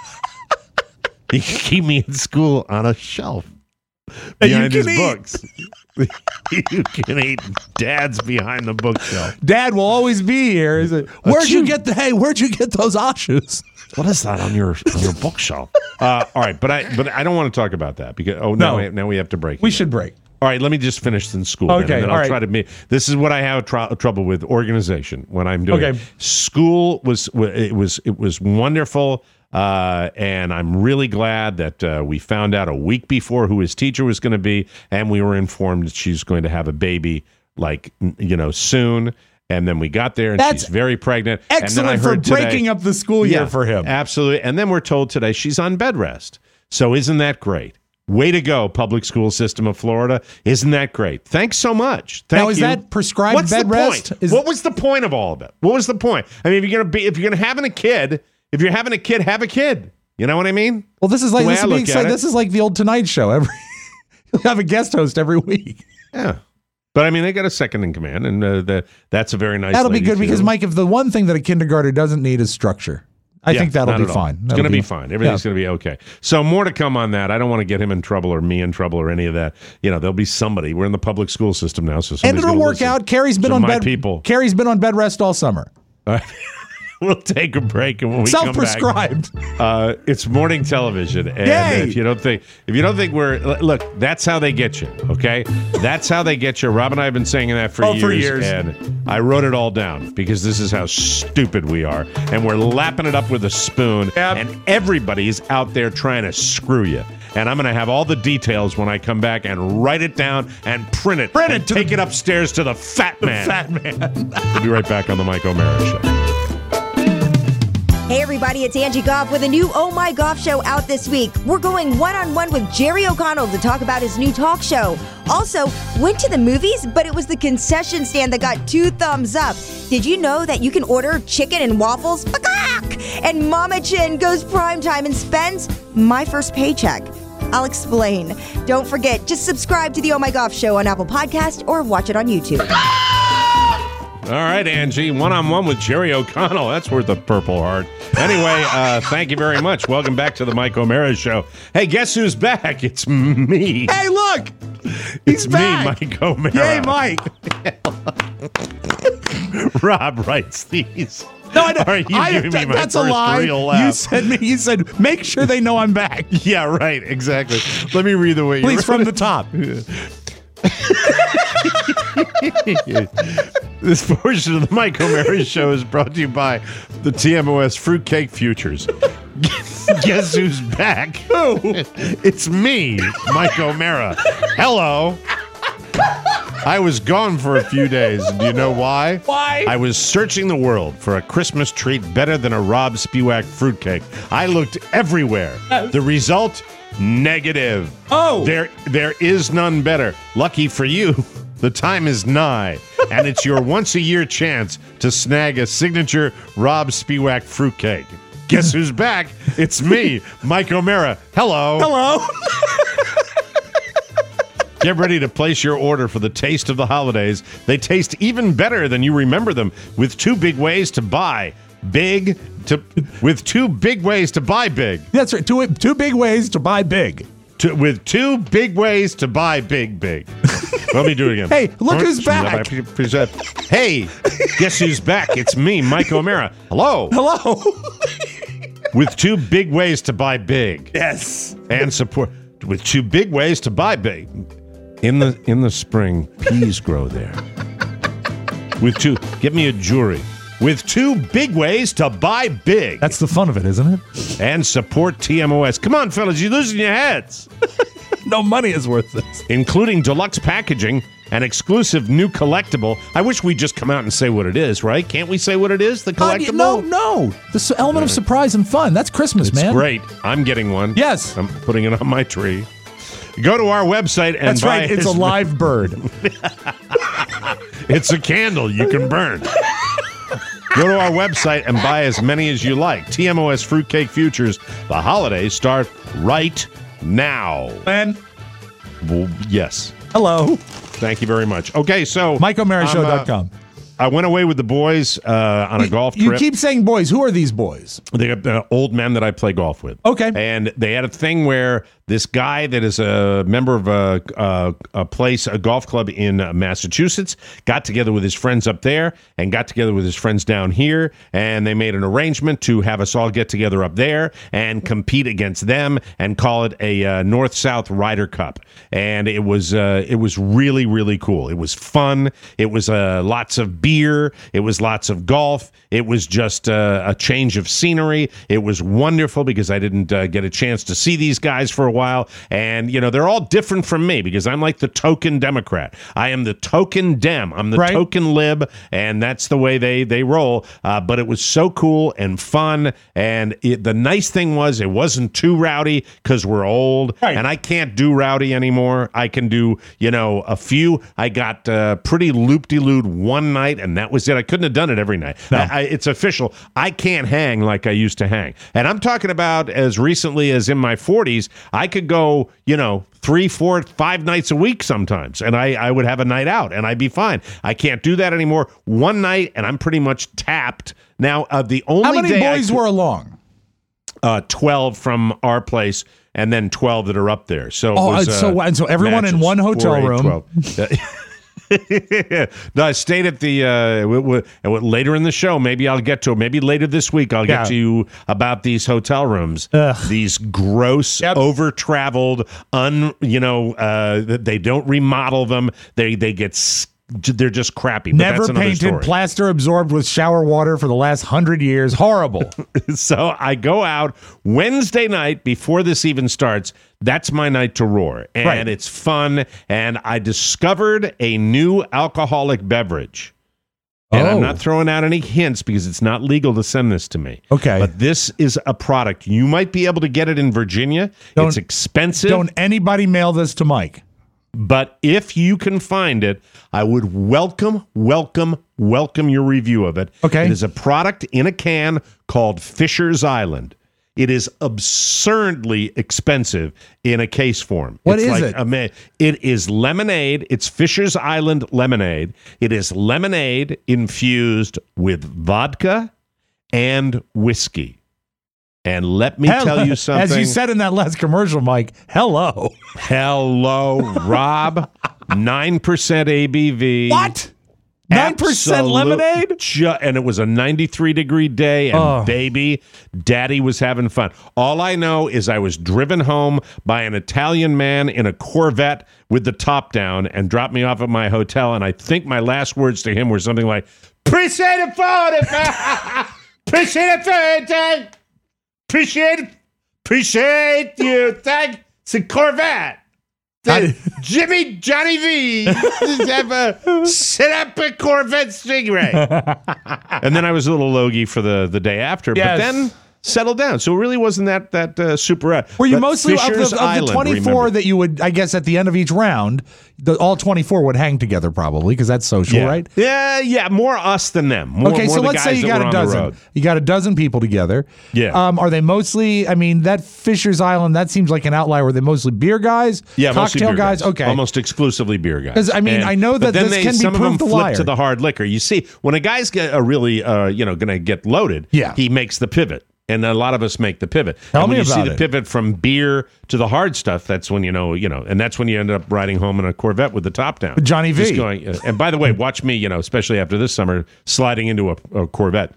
He could keep me at school on a shelf And you behind his can eat. books. You can eat. Dad's behind the bookshelf. Dad will always be here. Is it? Where'd you Achoo. get the? Hey, where'd you get those ashes? What is that on your on your bookshelf? Uh, all right, but I but I don't want to talk about that because oh no, No. we, now we have to break. We again. should break. All right, let me just finish in school. then, Okay, and then all I'll right. try to be. This is what I have tr- trouble with organization when I'm doing. Okay. School was it was it was wonderful, uh, and I'm really glad that uh, we found out a week before who his teacher was going to be, and we were informed that she's going to have a baby, like n- you know, soon. And then we got there, and That's she's very pregnant. and then I Excellent for heard today- breaking up the school year for him. Absolutely. And then we're told today she's on bed rest. So isn't that great? Way to go, public school system of Florida. Isn't that great? Thanks so much. Thank Now, is you. that prescribed What's bed the rest? Point? Is- what was the point of all of it? What was the point? I mean, if you're gonna be if you're gonna having a kid, if you're having a kid, have a kid. You know what I mean? Well, this is like The way this, I is look being at said- it. this is like the old Tonight Show. Every you'll have a guest host every week. Yeah. But I mean, they got a second in command, and uh, the, that's a very nice. That'll be lady, good too. because, Mike, if the one thing that a kindergarten doesn't need is structure, I Yeah, think that'll not be at all. fine. It's That'll going to be fine. Everything's Yeah. going to be okay. So more to come on that. I don't want to get him in trouble or me in trouble or any of that. You know, there'll be somebody. We're in the public school system now, so And somebody's it'll gonna work listen out. Carrie's been to on my bed. people. Carrie's been on bed rest all summer. All right. We'll take a break, and when we come back, Self-prescribed. uh, it's morning television. And Yay! if you don't think, if you don't think we're look, that's how they get you. Okay, that's how they get you. Rob and I have been saying that for Oh, years, for years. and I wrote it all down because this is how stupid we are, and we're lapping it up with a spoon, Yep. and everybody's out there trying to screw you. And I'm going to have all the details when I come back and write it down and print it. Print and it to take the- it upstairs to the fat man. Fat man. We'll be right back on the Mike O'Mara Show. Hey everybody, it's Angie Goff with a new Oh My Goff show out this week. We're going one-on-one with Jerry O'Connell to talk about his new talk show. Also, went to the movies, but it was the concession stand that got two thumbs up. Did you know that you can order chicken and waffles? And Mama Chin goes primetime and spends my first paycheck. I'll explain. Don't forget, just subscribe to the Oh My Goff show on Apple Podcast or watch it on YouTube. All right, Angie, one-on-one with Jerry O'Connell. That's worth a Purple Heart. Anyway, uh, thank you very much. Welcome back to the Mike O'Mara Show. Hey, guess who's back? It's me. Hey, look. It's He's back. me, Mike O'Mara. Yay, Mike. Rob writes these. No, I don't. Are you I, giving me my that's first a lie. real laugh? You said me. You said make sure they know I'm back. Yeah, right, exactly. Let me read the way you Please, wrote from it. the top. This portion of the Mike O'Mara Show is brought to you by the T M O S Fruitcake Futures. Guess who's back? Who? It's me, Mike O'Mara. Hello. I was gone for a few days. Do you know why? Why? I was searching the world for a Christmas treat better than a Rob Spewak fruitcake. I looked everywhere. The result? Negative. Oh. There, there is none better. Lucky for you, the time is nigh, and it's your once-a-year chance to snag a signature Rob Spewak fruitcake. Guess who's back? It's me, Mike O'Mara. Hello. Hello. Get ready to place your order for the taste of the holidays. They taste even better than you remember them, with two big ways to buy big to with two big ways to buy big. That's right. Two two big ways to buy big. To, with two big ways to buy big big. Let me do it again. Hey, look who's back. Hey, guess who's back? It's me, Mike O'Mara. Hello. Hello. With two big ways to buy big. Yes. And support with two big ways to buy big. In the in the spring, peas grow there. With two, give me a jury. With two big ways to buy big. That's the fun of it, isn't it? And support T M O S. Come on, fellas, you're losing your heads. No money is worth this. Including deluxe packaging, an exclusive new collectible. I wish we'd just come out and say what it is, right? Can't we say what it is, the collectible? Uh, no, no. The s- element of surprise and fun. That's Christmas, It's man. great. I'm getting one. Yes. I'm putting it on my tree. Go to our website and That's buy right. It's as a live bird. It's a candle you can burn. Go to our website and buy as many as you like. T M O S Fruitcake Futures. The holidays start right now. Man. Well, yes. Hello. Thank you very much. Okay, so Mike O'Mara Show dot com. Uh, I went away with the boys uh, on a golf You trip. keep saying boys. Who are these boys? They're uh, old men that I play golf with. Okay. And they had a thing where this guy that is a member of a, a, a place, a golf club in uh, Massachusetts, got together with his friends up there and got together with his friends down here. And they made an arrangement to have us all get together up there and compete against them and call it a uh, North-South Ryder Cup. And it was uh, it was really, really cool. It was fun. It was uh, lots of beer. It was lots of golf. It was just uh, a change of scenery. It was wonderful because I didn't uh, get a chance to see these guys for a while. And, you know, they're all different from me because I'm like the token Democrat. I am the token Dem. I'm the Right. token lib, and that's the way they, they roll. Uh, but it was so cool and fun. And it, the nice thing was it wasn't too rowdy because we're old. Right. And I can't do rowdy anymore. I can do, you know, a few. I got uh, pretty loop-de-loot one night night, and that was it. I couldn't have done it every night. No. I, I, it's official. I can't hang like I used to hang. And I'm talking about as recently as in my forties, I could go, you know, three, four, five nights a week sometimes, and I, I would have a night out, and I'd be fine. I can't do that anymore. One night, and I'm pretty much tapped. Now, uh, the only How many day boys I could, were along? Uh, twelve from our place, and then twelve that are up there. So, it Oh, was, uh, so- uh, and so everyone in matches. one hotel Four, eight, room. twelve. No, I stayed at the uh, w- w- w- later in the show. Maybe I'll get to it. Maybe later this week I'll get Yeah. to you about these hotel rooms. Ugh. These gross, Yep. over-traveled, un you know, uh, they don't remodel them. They they get s- they're just crappy. But Never that's another painted, story. plaster absorbed with shower water for the last hundred years. Horrible. So I go out Wednesday night before this even starts. That's my night to roar. And Right. it's fun. And I discovered a new alcoholic beverage. And Oh. I'm not throwing out any hints because it's not legal to send this to me. Okay. But this is a product. You might be able to get it in Virginia. Don't- it's expensive. Don't anybody mail this to Mike. But if you can find it, I would welcome, welcome, welcome your review of it. Okay. It is a product in a can called Fisher's Island. It is absurdly expensive in a case form. What It's is like it? a ma- it is lemonade. It's Fisher's Island lemonade. It is lemonade infused with vodka and whiskey. And let me Hello- tell you something. As you said in that last commercial, Mike, hello. Hello, Rob. nine percent A B V. What? nine percent Absolute- lemonade? Ju- and it was a ninety-three degree day, and Oh. baby, daddy was having fun. All I know is I was driven home by an Italian man in a Corvette with the top down and dropped me off at my hotel. And I think my last words to him were something like, appreciate it for it. Appreciate it for it. Appreciate it. Appreciate you. Thank. It's a Corvette. I- Jimmy Johnny V. Just have a set up a Corvette Stingray. And then I was a little logy for the, the day after, Yes. but then settled down. So it really wasn't that that uh, super. Uh, Were you but mostly of Fisher's the, of the Island, twenty-four remember. that you would, I guess, at the end of each round, the, all twenty-four would hang together probably because that's social, Yeah. right? Yeah, yeah, more us than them. More, Okay, more so the let's say guys you that got were a on the dozen. road. You got a dozen people together. Yeah. Um, are they mostly? I mean, that Fisher's Island. That seems like an outlier. Were they mostly beer guys? Yeah, mostly cocktail beer guys. Okay. almost exclusively beer guys. 'Cause, I mean, I know but that then this they, can be some of proof them the flip liar. to the hard liquor. You see, when a guy's get a really, uh, you know, going to get loaded, Yeah. he makes the pivot. And a lot of us make the pivot. Tell and when me you see about the it. pivot from beer to the hard stuff, that's when you know, you know, and that's when you end up riding home in a Corvette with the top down. With Johnny V. Just going, uh, and by the way, watch me, you know, especially after this summer, sliding into a, a Corvette.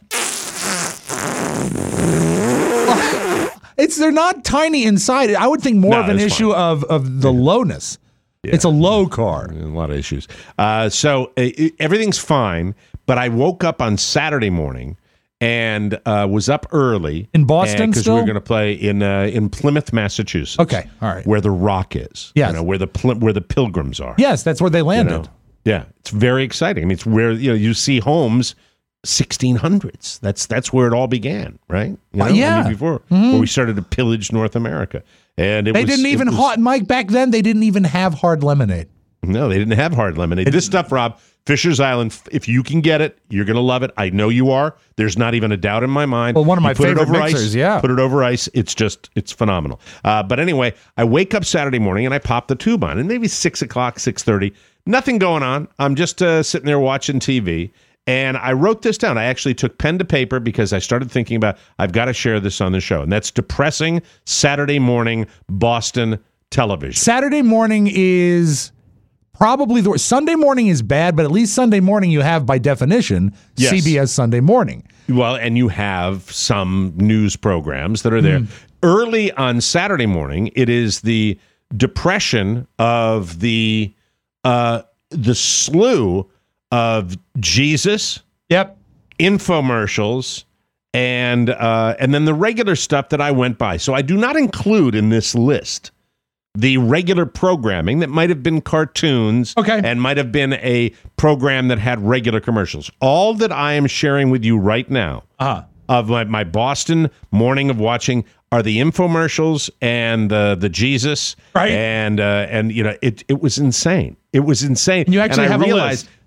It's they're not tiny inside. I would think more No, of an it's issue of of the lowness. It's a low car. A lot of issues. Uh, so uh, it- everything's fine, but I woke up on Saturday morning and uh, was up early In Boston because we were still? going to play in uh, in Plymouth, Massachusetts. Okay, all right. where the Rock is. Yes. you know, where the Ply- where the Pilgrims are. Yes, that's where they you landed. know? Yeah, it's very exciting. I mean, it's where you know you see homes. sixteen hundreds. That's that's where it all began, right? You know, Uh, yeah. I mean, before where we started to pillage North America, and it They was, didn't it even was- hot Mike back then. They didn't even have hard lemonade. No, they didn't have hard lemonade. This stuff, Rob, Fisher's Island. If you can get it, you're going to love it. I know you are. There's not even a doubt in my mind. Well, one of You my put it favorite over mixers, ice, yeah. Put it over ice. It's just, it's phenomenal. Uh, but anyway, I wake up Saturday morning and I pop the tube on, and maybe six o'clock, six thirty. Nothing going on. I'm just uh, sitting there watching T V. And I wrote this down. I actually took pen to paper because I started thinking about, I've got to share this on the show. And that's depressing Saturday morning Boston television. Saturday morning is probably the Sunday morning is bad, but at least Sunday morning you have by definition Yes. C B S Sunday morning. Well, and you have some news programs that are there. Early on Saturday morning, it is the depression of the uh, the slew of Jesus, Yep. infomercials, and uh, and then the regular stuff that I went by. So I do not include in this list the regular programming that might have been cartoons Okay. and might have been a program that had regular commercials. All that I am sharing with you right now Uh-huh. of my, my Boston morning of watching are the infomercials and the the Jesus. Right. And uh, and you know it it was insane. It was insane. And you actually I have a realized list.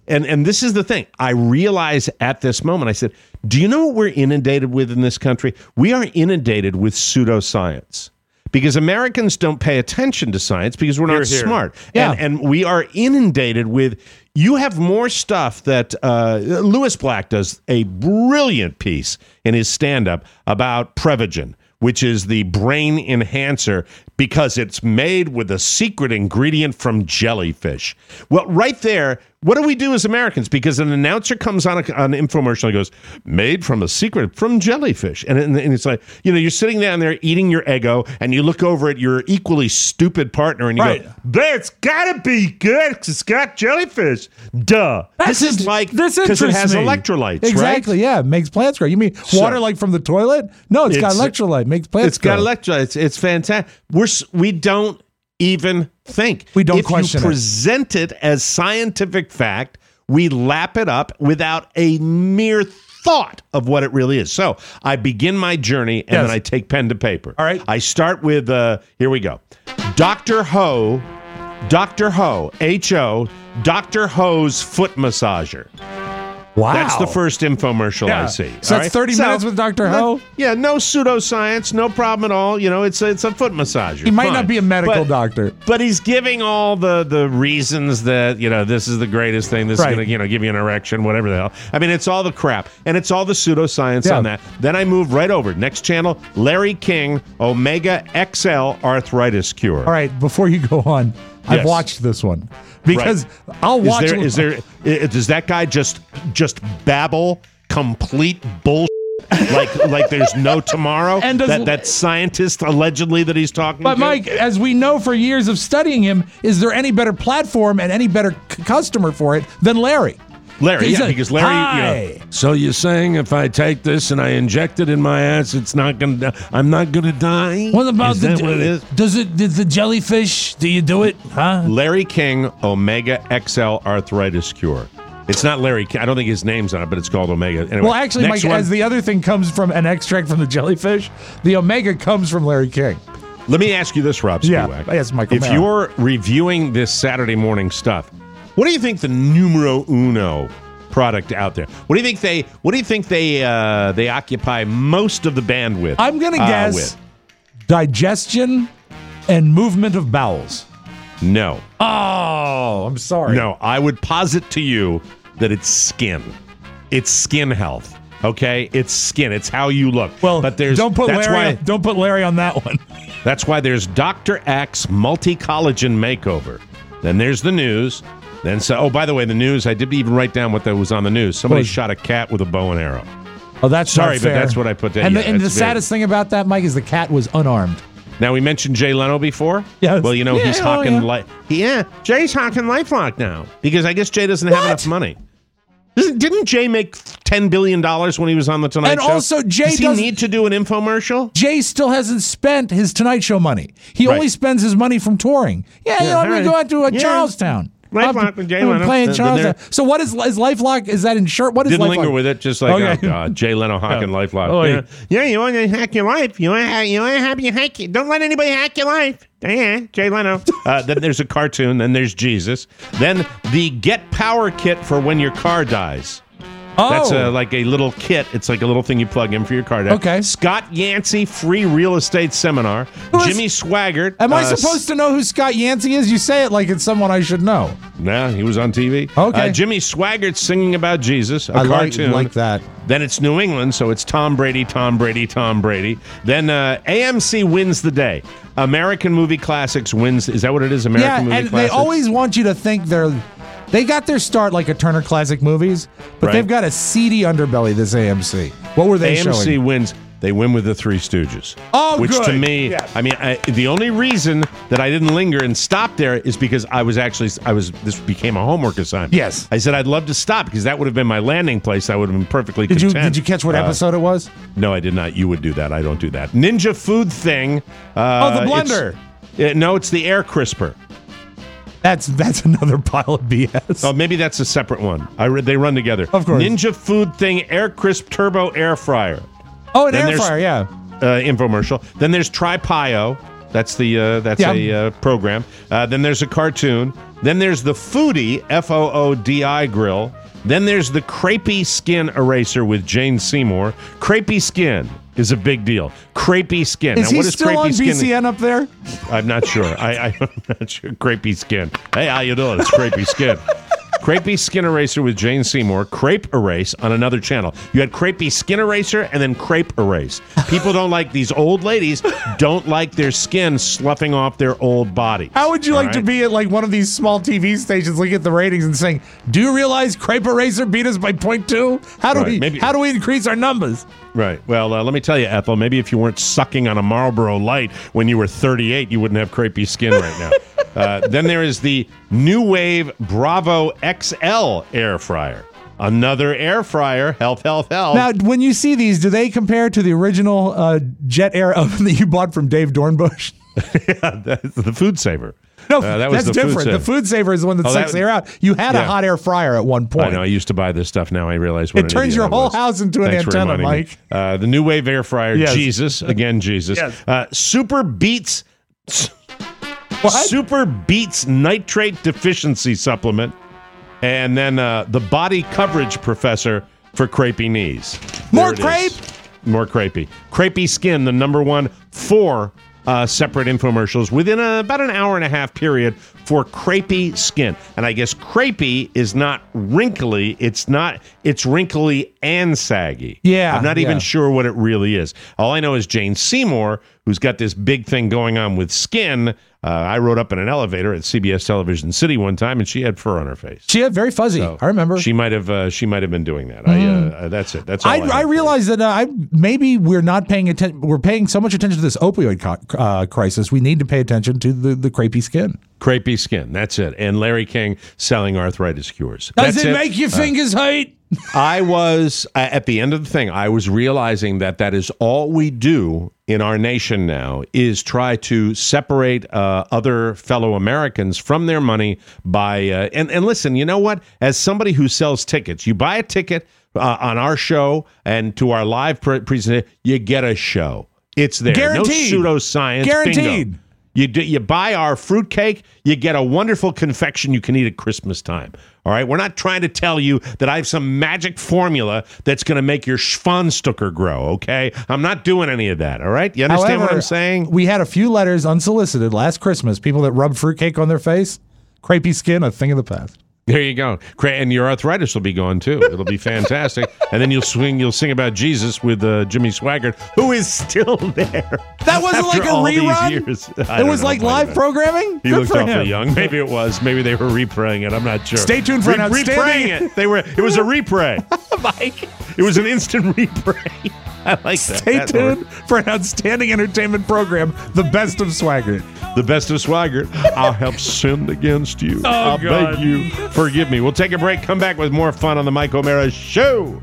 and and this is the thing. I realize at this moment, I said, do you know what we're inundated with in this country? We are inundated with pseudoscience. Because Americans don't pay attention to science because we're not Here, here. smart. Yeah. And, and we are inundated with, you have more stuff that uh, Lewis Black does a brilliant piece in his stand-up about Prevagen, which is the brain enhancer because it's made with a secret ingredient from jellyfish. Well, right there, what do we do as Americans? Because an announcer comes on, a, on an infomercial and goes, made from a secret from jellyfish. And, and, and it's like, you know, you're sitting down there eating your Eggo and you look over at your equally stupid partner and you Right. go, but it's gotta be good because it's got jellyfish. Duh. That's this is int- like, this because it interests has me. electrolytes, Exactly, right? yeah. It makes plants grow. You mean water So- like from the toilet? No, it's got It's- electrolyte. Makes plants It's got grow. electrolytes. It's fantastic. We're s- we don't even think. We don't if question you it. present it as scientific fact, we lap it up without a mere thought of what it really is. So I begin my journey and Yes. then I take pen to paper. All right. I start with uh, here we go. Doctor Ho, Doctor Ho, H O, Doctor Ho's foot massager. Wow. That's the first infomercial Yeah. I see. So all that's thirty minutes with Doctor no- Ho? Yeah, no pseudoscience, no problem at all. You know, it's a, it's a foot massager. He might Fine. not be a medical But- doctor. But he's giving all the, the reasons that, you know, this is the greatest thing. This Right. is going to, you know, give you an erection, whatever the hell. I mean, it's all the crap. And it's all the pseudoscience Yeah. on that. Then I move right over. Next channel, Larry King, Omega X L Arthritis Cure. All right, before you go on, I've Yes. watched this one because I'll Is watch. there, is there, i- does that guy just just babble complete bullshit? like like there's no tomorrow? And does- that, that scientist allegedly that he's talking But to? Mike, as we know for years of studying him, is there any better platform and any better c- customer for it than Larry? Larry, He's yeah, a- because Larry, Hi. you know, so you're saying if I take this and I inject it in my ass, it's not gonna, I'm not gonna die? What about is the? that what it is? Does it? Did the jellyfish? Do you do it? Huh? Larry King, Omega X L Arthritis Cure. It's not Larry King. I don't think his name's on it, but it's called Omega. Anyway, Well, actually, next Mike, one. as the other thing comes from an extract from the jellyfish, the Omega comes from Larry King. Let me ask you this, Rob Yeah, Spiewak. yes, Michael If Mara. you're reviewing this Saturday morning stuff, what do you think the numero uno product out there? What do you think they? What do you think they? Uh, they occupy most of the bandwidth. I'm going to uh, guess with? digestion and movement of bowels. No, Oh, I'm sorry. no. I would posit to you that it's skin. It's skin health. Okay, it's skin. It's how you look. Well, but there's don't put that's Larry. why Don't put Larry on that one. that's why there's Doctor Axe Multi Collagen Makeover. Then there's the news. Then so. Oh, by the way, the news. I did even write down what that was on the news. Somebody Well, shot a cat with a bow and arrow. Oh, that's Sorry, not but fair. that's what I put down. And, Yeah, the, and the that's very- saddest thing about that, Mike, is the cat was unarmed. Now we mentioned Jay Leno before. Yes. Well, you know Yeah, he's oh, hawking yeah. li- he, yeah. Jay's hawking LifeLock now because I guess Jay doesn't have What? enough money. Doesn't- Didn't Jay make ten billion dollars when he was on the Tonight And Show? also, Jay does he doesn't- need to do an infomercial? Jay still hasn't spent his Tonight Show money. He Right. only spends his money from touring. Yeah, you know, I'm all going to right. go out to a Yeah. Charlestown. LifeLock I'm- with Jay I'm Leno. playing Then- then Charlestown. there- So what is, is LifeLock? Is that insured? What is Didn't LifeLock? linger with it, just like Okay. uh, uh, Jay Leno hawking Yeah. LifeLock. Oh, yeah. yeah. yeah, you want to hack your life. You want to have, you want to have you hack it. Don't let anybody hack your life. Yeah, Jay Leno. uh, then there's a cartoon. Then there's Jesus. Then the Get Power Kit for when your car dies. Oh, That's a, like a little kit. It's like a little thing you plug in for your car. Okay. Scott Yancey free real estate seminar. Who is- Jimmy Swaggart. am I uh, supposed to know who Scott Yancey is? You say it like it's someone I should know. Nah, he was on T V. Okay. Uh, Jimmy Swaggart singing about Jesus. A I like, cartoon. like that. Then it's New England, so it's Tom Brady, Tom Brady, Tom Brady. Then uh, A M C wins the day. American Movie Classics wins. Is that what it is? American Yeah, Movie and Classics. they always want you to think they're. They got their start like a Turner Classic Movies, but Right. they've got a seedy underbelly. This A M C. What were they A M C showing? wins. They win with the Three Stooges. Oh, which to good. me, Yeah. I mean, I, the only reason that I didn't linger and stop there is because I was actually, I was. This became a homework assignment. Yes. I said I'd love to stop because that would have been my landing place. I would have been perfectly Did you content. did you catch what Uh, episode it was? No, I did not. You would do that. I don't do that. Ninja Food Thing. Uh, Oh, the it's- blender. uh, no, it's the air crisper. That's that's another pile of B S. Oh, maybe that's a separate one. I read they run together. Of course. Ninja Food Thing Air Crisp Turbo Air Fryer. Oh, an then air there's- fryer, yeah. Uh, infomercial. Then there's Tripio. That's the uh, that's Yeah. a uh, program. Uh, then there's a cartoon. Then there's the Foodie F O O D I grill. Then there's the Crepey Skin Eraser with Jane Seymour. Crepey Skin is a big deal. Crepey Skin. Is now, he what is still Crepey on Skin? B C N up there? I'm not sure. I, I, I'm not sure. Crepey Skin. Hey, how you doing? It's Crepey Skin. Crepey Skin Eraser with Jane Seymour. Crepe Erase on another channel. You had Crepey Skin Eraser and then Crepe Erase. People don't like, these old ladies don't like their skin sloughing off their old body. How would you All like to right? be at like one of these small T V stations looking at the ratings and saying, do you realize Crepe Eraser beat us by point two? How do Right, we maybe- how do we increase our numbers? Right. Well, uh, let me tell you, Ethel, maybe if you weren't sucking on a Marlboro Light when you were thirty-eight, you wouldn't have crepey skin right now. uh, then there is the New Wave Bravo X L air fryer. Another air fryer. Health, health, health. Now, when you see these, do they compare to the original uh, jet air oven that you bought from Dave Dornbush? yeah, that's the Food Saver. No, Uh, that was that's the Food different. Saver. The Food Saver is the one that Oh, sucks that- the air out. You had yeah. a hot air fryer at one point. I know. I used to buy this stuff. Now I realize what It an turns idiot your I whole was. house into an Thanks for antenna, reminding me. Mike. Uh, the New Wave air fryer, Yes. Jesus. Again, Jesus. Yes. Uh, Super Beats. What? Super Beats Nitrate Deficiency Supplement. And then uh, the Body Coverage Professor for crepey knees. More There it is. More crepey. Crepey Skin, the number one, four uh, separate infomercials within a, about an hour and a half period for crepey skin. And I guess crepey is not wrinkly. It's not, it's wrinkly and saggy. Yeah, I'm not yeah. even sure what it really is. All I know is Jane Seymour, who's got this big thing going on with skin. Uh, I rode up in an elevator at C B S Television City one time, and she had fur on her face. She had very fuzzy. So I remember. She might have. Uh, she might have been doing that. I. Uh, that's it. That's all. I, I, have I for realize that uh, I maybe we're not paying attention. We're paying so much attention to this opioid co- uh, crisis. We need to pay attention to the, the crepey skin. crepey skin. That's it. And Larry King selling arthritis cures. Does That's it, make your fingers hurt? I was uh, at the end of the thing. I was realizing that that is all we do in our nation now is try to separate uh, other fellow Americans from their money by uh, and and listen. You know what? As somebody who sells tickets, you buy a ticket uh, on our show and to our live pre- presentation, you get a show. It's there. Guaranteed. No pseudoscience. Guaranteed. Bingo. You do, you buy our fruitcake, you get a wonderful confection you can eat at Christmas time. All right, we're not trying to tell you that I have some magic formula that's going to make your Schwanstucker grow. Okay, I'm not doing any of that. All right, you understand what However, I'm saying? We had a few letters unsolicited last Christmas. People that rub fruitcake on their face, crepey skin, a thing of the past. There you go. Cra- And your arthritis will be gone too. It'll be fantastic. And then you'll swing. You'll sing about Jesus with uh, Jimmy Swaggart, who is still there. That wasn't after like a all these rerun? years. I It don't was know, like might have live been. programming. He Good looked for awfully him. young. Maybe it was. Maybe they were replaying it. I'm not sure. Stay tuned for an outstanding- replaying it. They were. It was a replay. Mike. It was an instant replay. I like that. Stay That tuned worked. for an outstanding entertainment program, The Best of Swaggart. The best of Swaggart. I have sinned against you. Oh, I God. beg you, forgive me. We'll take a break. Come back with more fun on the Mike O'Mara Show.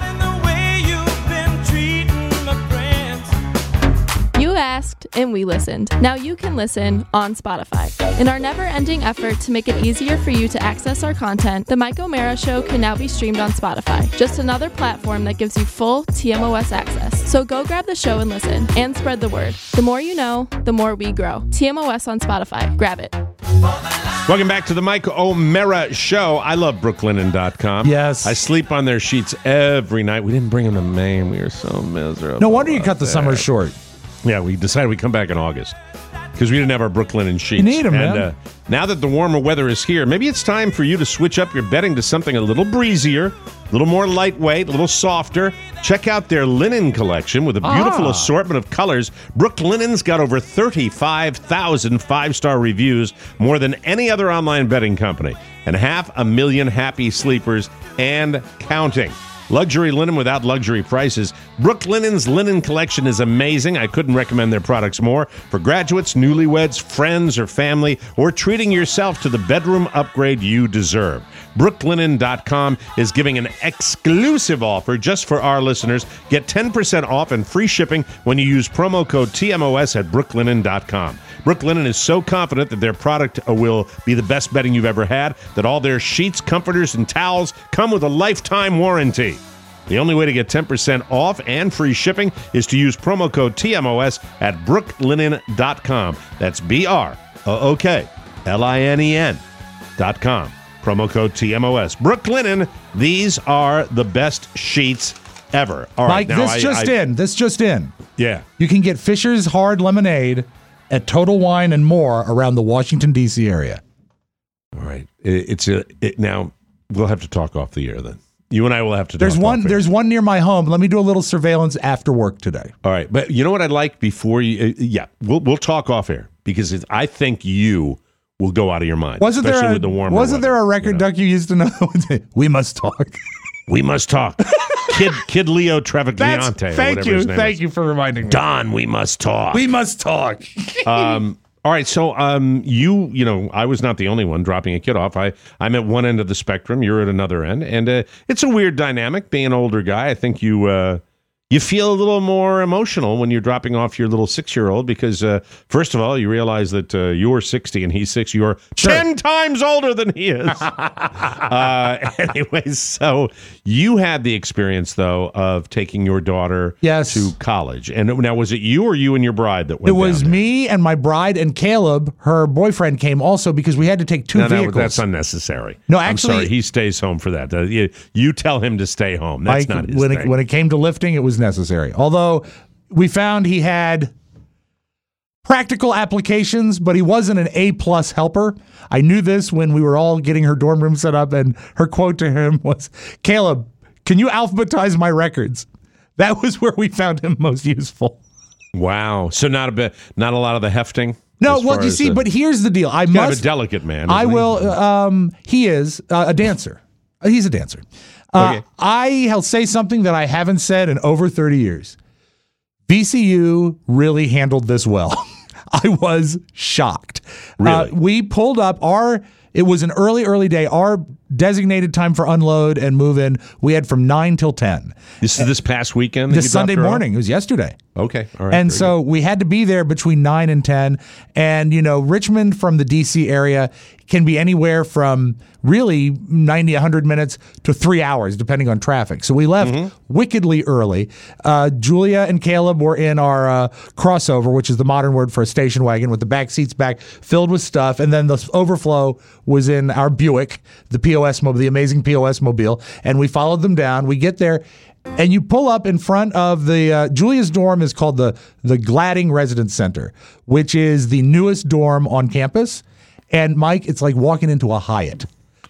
You asked, and we listened. Now you can listen on Spotify. In our never-ending effort to make it easier for you to access our content, The Mike O'Mara Show can now be streamed on Spotify. Just another platform that gives you full T M O S access. So go grab the show and listen, and spread the word. The more you know, the more we grow. T M O S on Spotify. Grab it. Welcome back to the Mike O'Mara Show. I love brooklinen dot com. Yes. I sleep on their sheets every night. We didn't bring them to Maine. We were so miserable. No wonder you out cut the there. summer short. Yeah, we decided we'd come back in August because we didn't have our Brooklinen sheets. You need 'em, and, man. Uh, now that the warmer weather is here, maybe it's time for you to switch up your bedding to something a little breezier, a little more lightweight, a little softer. Check out their linen collection with a beautiful Ah. assortment of colors. Brooklinen's got over thirty-five thousand five-star reviews, more than any other online bedding company, and half a million happy sleepers and counting. Luxury linen without luxury prices. Brooklinen's linen collection is amazing. I couldn't recommend their products more. For graduates, newlyweds, friends, or family, or treating yourself to the bedroom upgrade you deserve. brooklinen dot com is giving an exclusive offer just for our listeners. Get ten percent off and free shipping when you use promo code T M O S at brooklinen dot com. Brooklinen is so confident that their product will be the best bedding you've ever had, that all their sheets, comforters, and towels come with a lifetime warranty. The only way to get ten percent off and free shipping is to use promo code T M O S at brooklinen dot com. That's B R O O K L I N E N dot com. Promo code T M O S. Brooklinen, these are the best sheets ever. All right, Mike, now this I, just I, in. This just in. Yeah. You can get Fisher's Hard Lemonade at Total Wine and more around the Washington, D C area. All right. It, it's a, it, now, we'll have to talk off the air then. You and I will have to There's talk one off air. There's one near my home. Let me do a little surveillance after work today. All right. But you know what I'd like before you, uh, yeah, we'll, we'll talk off air because it, I think you will go out of your mind. Wasn't especially there a, with the warmer wasn't weather, there a record you know? duck you used to know? We must talk. We must talk. Kid Kid Leo Trevigliante. That's, thank you. Thank is. you for reminding me. Don, we must talk. We must talk. um, all right, so um, you, you know, I was not the only one dropping a kid off. I, I'm at one end of the spectrum. You're at another end. And uh, it's a weird dynamic being an older guy. I think you uh, you feel a little more emotional when you're dropping off your little six-year-old because, uh, first of all, you realize that uh, you're sixty and he's six. You're Sure. ten times older than he is. uh, anyways, so you had the experience, though, of taking your daughter Yes. to college. And now, was it you or you and your bride that went It was down there? me and my bride and Caleb, her boyfriend, came also because we had to take two No, no, vehicles. that's unnecessary. No, I'm actually- sorry, he stays home for that. Uh, you, you tell him to stay home. That's Mike, not his when thing. it, when it came to lifting, it was necessary. Although we found he had practical applications, but he wasn't an A-plus helper. I knew this when we were all getting her dorm room set up, and her quote to him was, Caleb, can you alphabetize my records? That was where we found him most useful. Wow. So not a bit, not a lot of the hefting. No, as well, far you as see, the- but here's the deal. I He's kind of must. a delicate man. I isn't he? will. Um, he is uh, a dancer. Uh, He's a dancer. Uh, Okay. I'll say something that I haven't said in over thirty years. V C U really handled this well. I was shocked. Really? Uh, we pulled up our. It was an early, early day. Our designated time for unload and move in, we had from nine till ten. This is this past weekend. that This you dropped Sunday her off? morning. It was yesterday. Okay. All right. And very so we had to be there between nine and ten. And, you know, Richmond from the D C area can be anywhere from really ninety, one hundred minutes to three hours, depending on traffic. So we left Mm-hmm. wickedly early. Uh, Julia and Caleb were in our uh, crossover, which is the modern word for a station wagon, with the back seats back filled with stuff. And then the overflow was in our Buick, the P O S mobile, the amazing P O S mobile. And we followed them down. We get there. And you pull up in front of the uh, Julia's dorm is called the the Gladding Residence Center, which is the newest dorm on campus. And Mike, it's like walking into a Hyatt.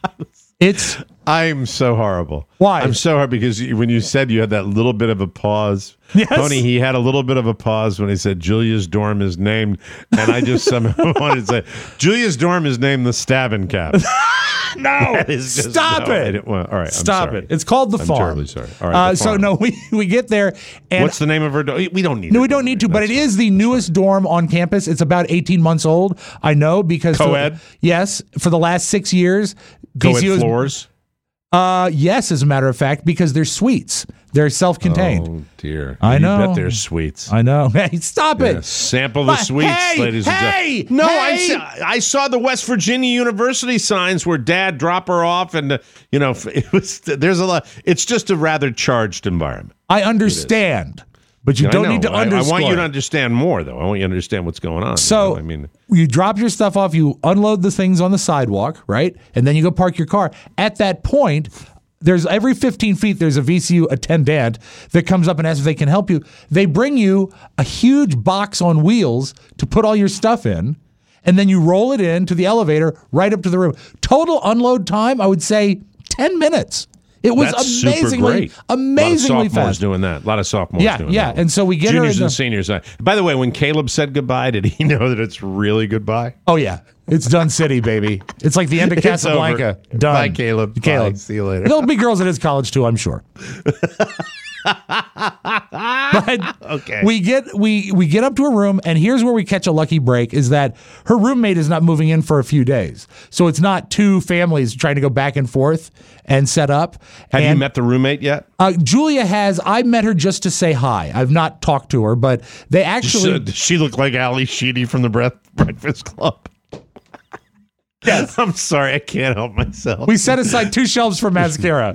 It's I'm so horrible. Why? I'm so hard because you- when you said you had that little bit of a pause. Yes. Tony, he had a little bit of a pause when he said Julia's dorm is named, and I just somehow wanted to say Julia's dorm is named the Stabbing Cap. no, That is just- stop no, I it. didn't want- all right, I'm stop sorry. it. It's called the I'm farm. terribly sorry. All right, Uh, the so farm. no, we we get there, and What's the name of her dorm? We don't need. no, her we don't dorm need to, name. but it That's is fine. the newest dorm on campus. It's about eighteen months old. I know because for- Co-ed? yes, for the last six years, Co-ed V C U is- floors. Uh, yes, as a matter of fact, because they're suites. They're self-contained. Oh dear! I You know. bet they're sweets. I know. Hey, stop Yeah, it. sample the But sweets, hey, ladies and hey, gentlemen. No, I, hey. saw, I saw the West Virginia University signs where Dad drop her off, and uh, you know, it was there's a lot. It's just a rather charged environment. I understand, but you I don't know. need to I, I underscore. want you to it. understand more, though. I want you to understand what's going on. So you know? I mean, you drop your stuff off, you unload the things on the sidewalk, right? And then you go park your car. At that point, there's every fifteen feet, there's a V C U attendant that comes up and asks if they can help you. They bring you a huge box on wheels to put all your stuff in, and then you roll it in to the elevator right up to the room. Total unload time, I would say ten minutes. It was that's super amazingly, great. amazingly a lot of sophomores fast. doing that. A lot of sophomores Yeah, doing yeah. that. And so we get Juniors her in and the- seniors. uh, By the way, when Caleb said goodbye, did he know that it's really goodbye? Oh yeah, it's done city, baby. It's like the end of It's Casablanca. over. Done. Bye, Caleb. Caleb. Bye. See you later. There'll be girls at his college too, I'm sure. But Okay. we get we we get up to her room, and here's where we catch a lucky break: is that her roommate is not moving in for a few days, so it's not two families trying to go back and forth and set up. Have and, you met the roommate yet? Uh, Julia has. I met her just to say hi. I've not talked to her, but they actually. Does she look like Ali Sheedy from the Breath Breakfast Club? Yes. I'm sorry, I can't help myself. We set aside two shelves for mascara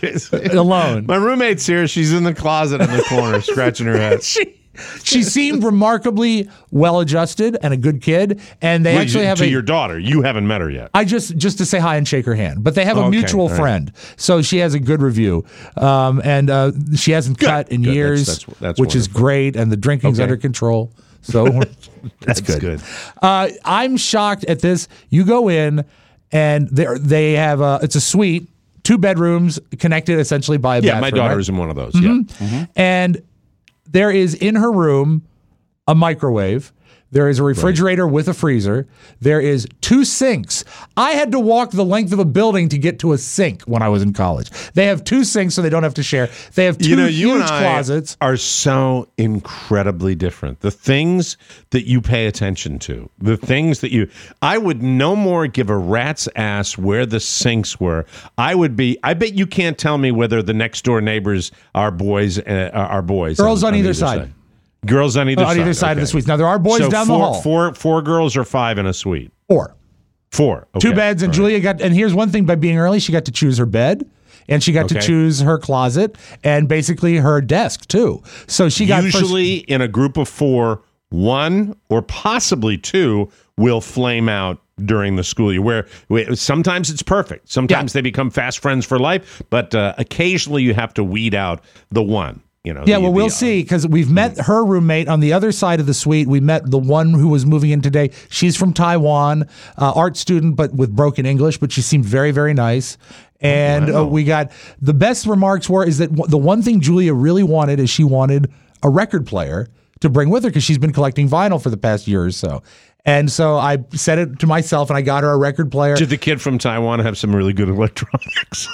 alone. My roommate's here. She's in the closet in the corner, scratching her head. she, she seemed remarkably well-adjusted and a good kid. And they Wait, actually you- have to a, your daughter. You haven't met her yet. I just just to say hi and shake her hand. But they have a Okay, mutual all right. friend, so she has a good review. Um, and uh, she hasn't cut in Good. years, That's- that's- that's which is wonderful. great. And the drinking's Okay. under control. So that's, That's good. good. Uh, I'm shocked at this. You go in, and they they have a it's a suite, two bedrooms connected essentially by a Yeah, bathroom. my daughter right? is in one of those. Mhm. Yeah. And there is in her room a microwave. There is a refrigerator with a freezer. There is two sinks. I had to walk the length of a building to get to a sink when I was in college. They have two sinks so they don't have to share. They have two You know, you huge and I closets. are so incredibly different. The things that you pay attention to, the things that you, I would no more give a rat's ass where the sinks were. I would be, I bet you can't tell me whether the next door neighbors are boys, uh, are boys. Girls on either side. Girls on either on side. either side of the okay. suites. Now there are boys So down four, the hall. Four, four girls or five in a suite? Four. Four. Two Okay. beds, and All right. Julia got. And here's one thing: by being early, she got to choose her bed, and she got to Okay. choose her closet, and basically her desk too. So she got first- Usually in a group of four, one or possibly two will flame out during the school year. Where, where sometimes it's perfect, sometimes they become fast friends for life, but uh, occasionally you have to weed out the one. You know. Yeah, the- well, we'll the, uh, see because we've met her roommate on the other side of the suite. We met the one who was moving in today. She's from Taiwan, uh, art student, but with broken English, but she seemed very, very nice. And wow. uh, we got the best remarks were is that w- the one thing Julia really wanted is she wanted a record player to bring with her because she's been collecting vinyl for the past year or so. And so I said it to myself and I got her a record player. Did the kid from Taiwan have some really good electronics?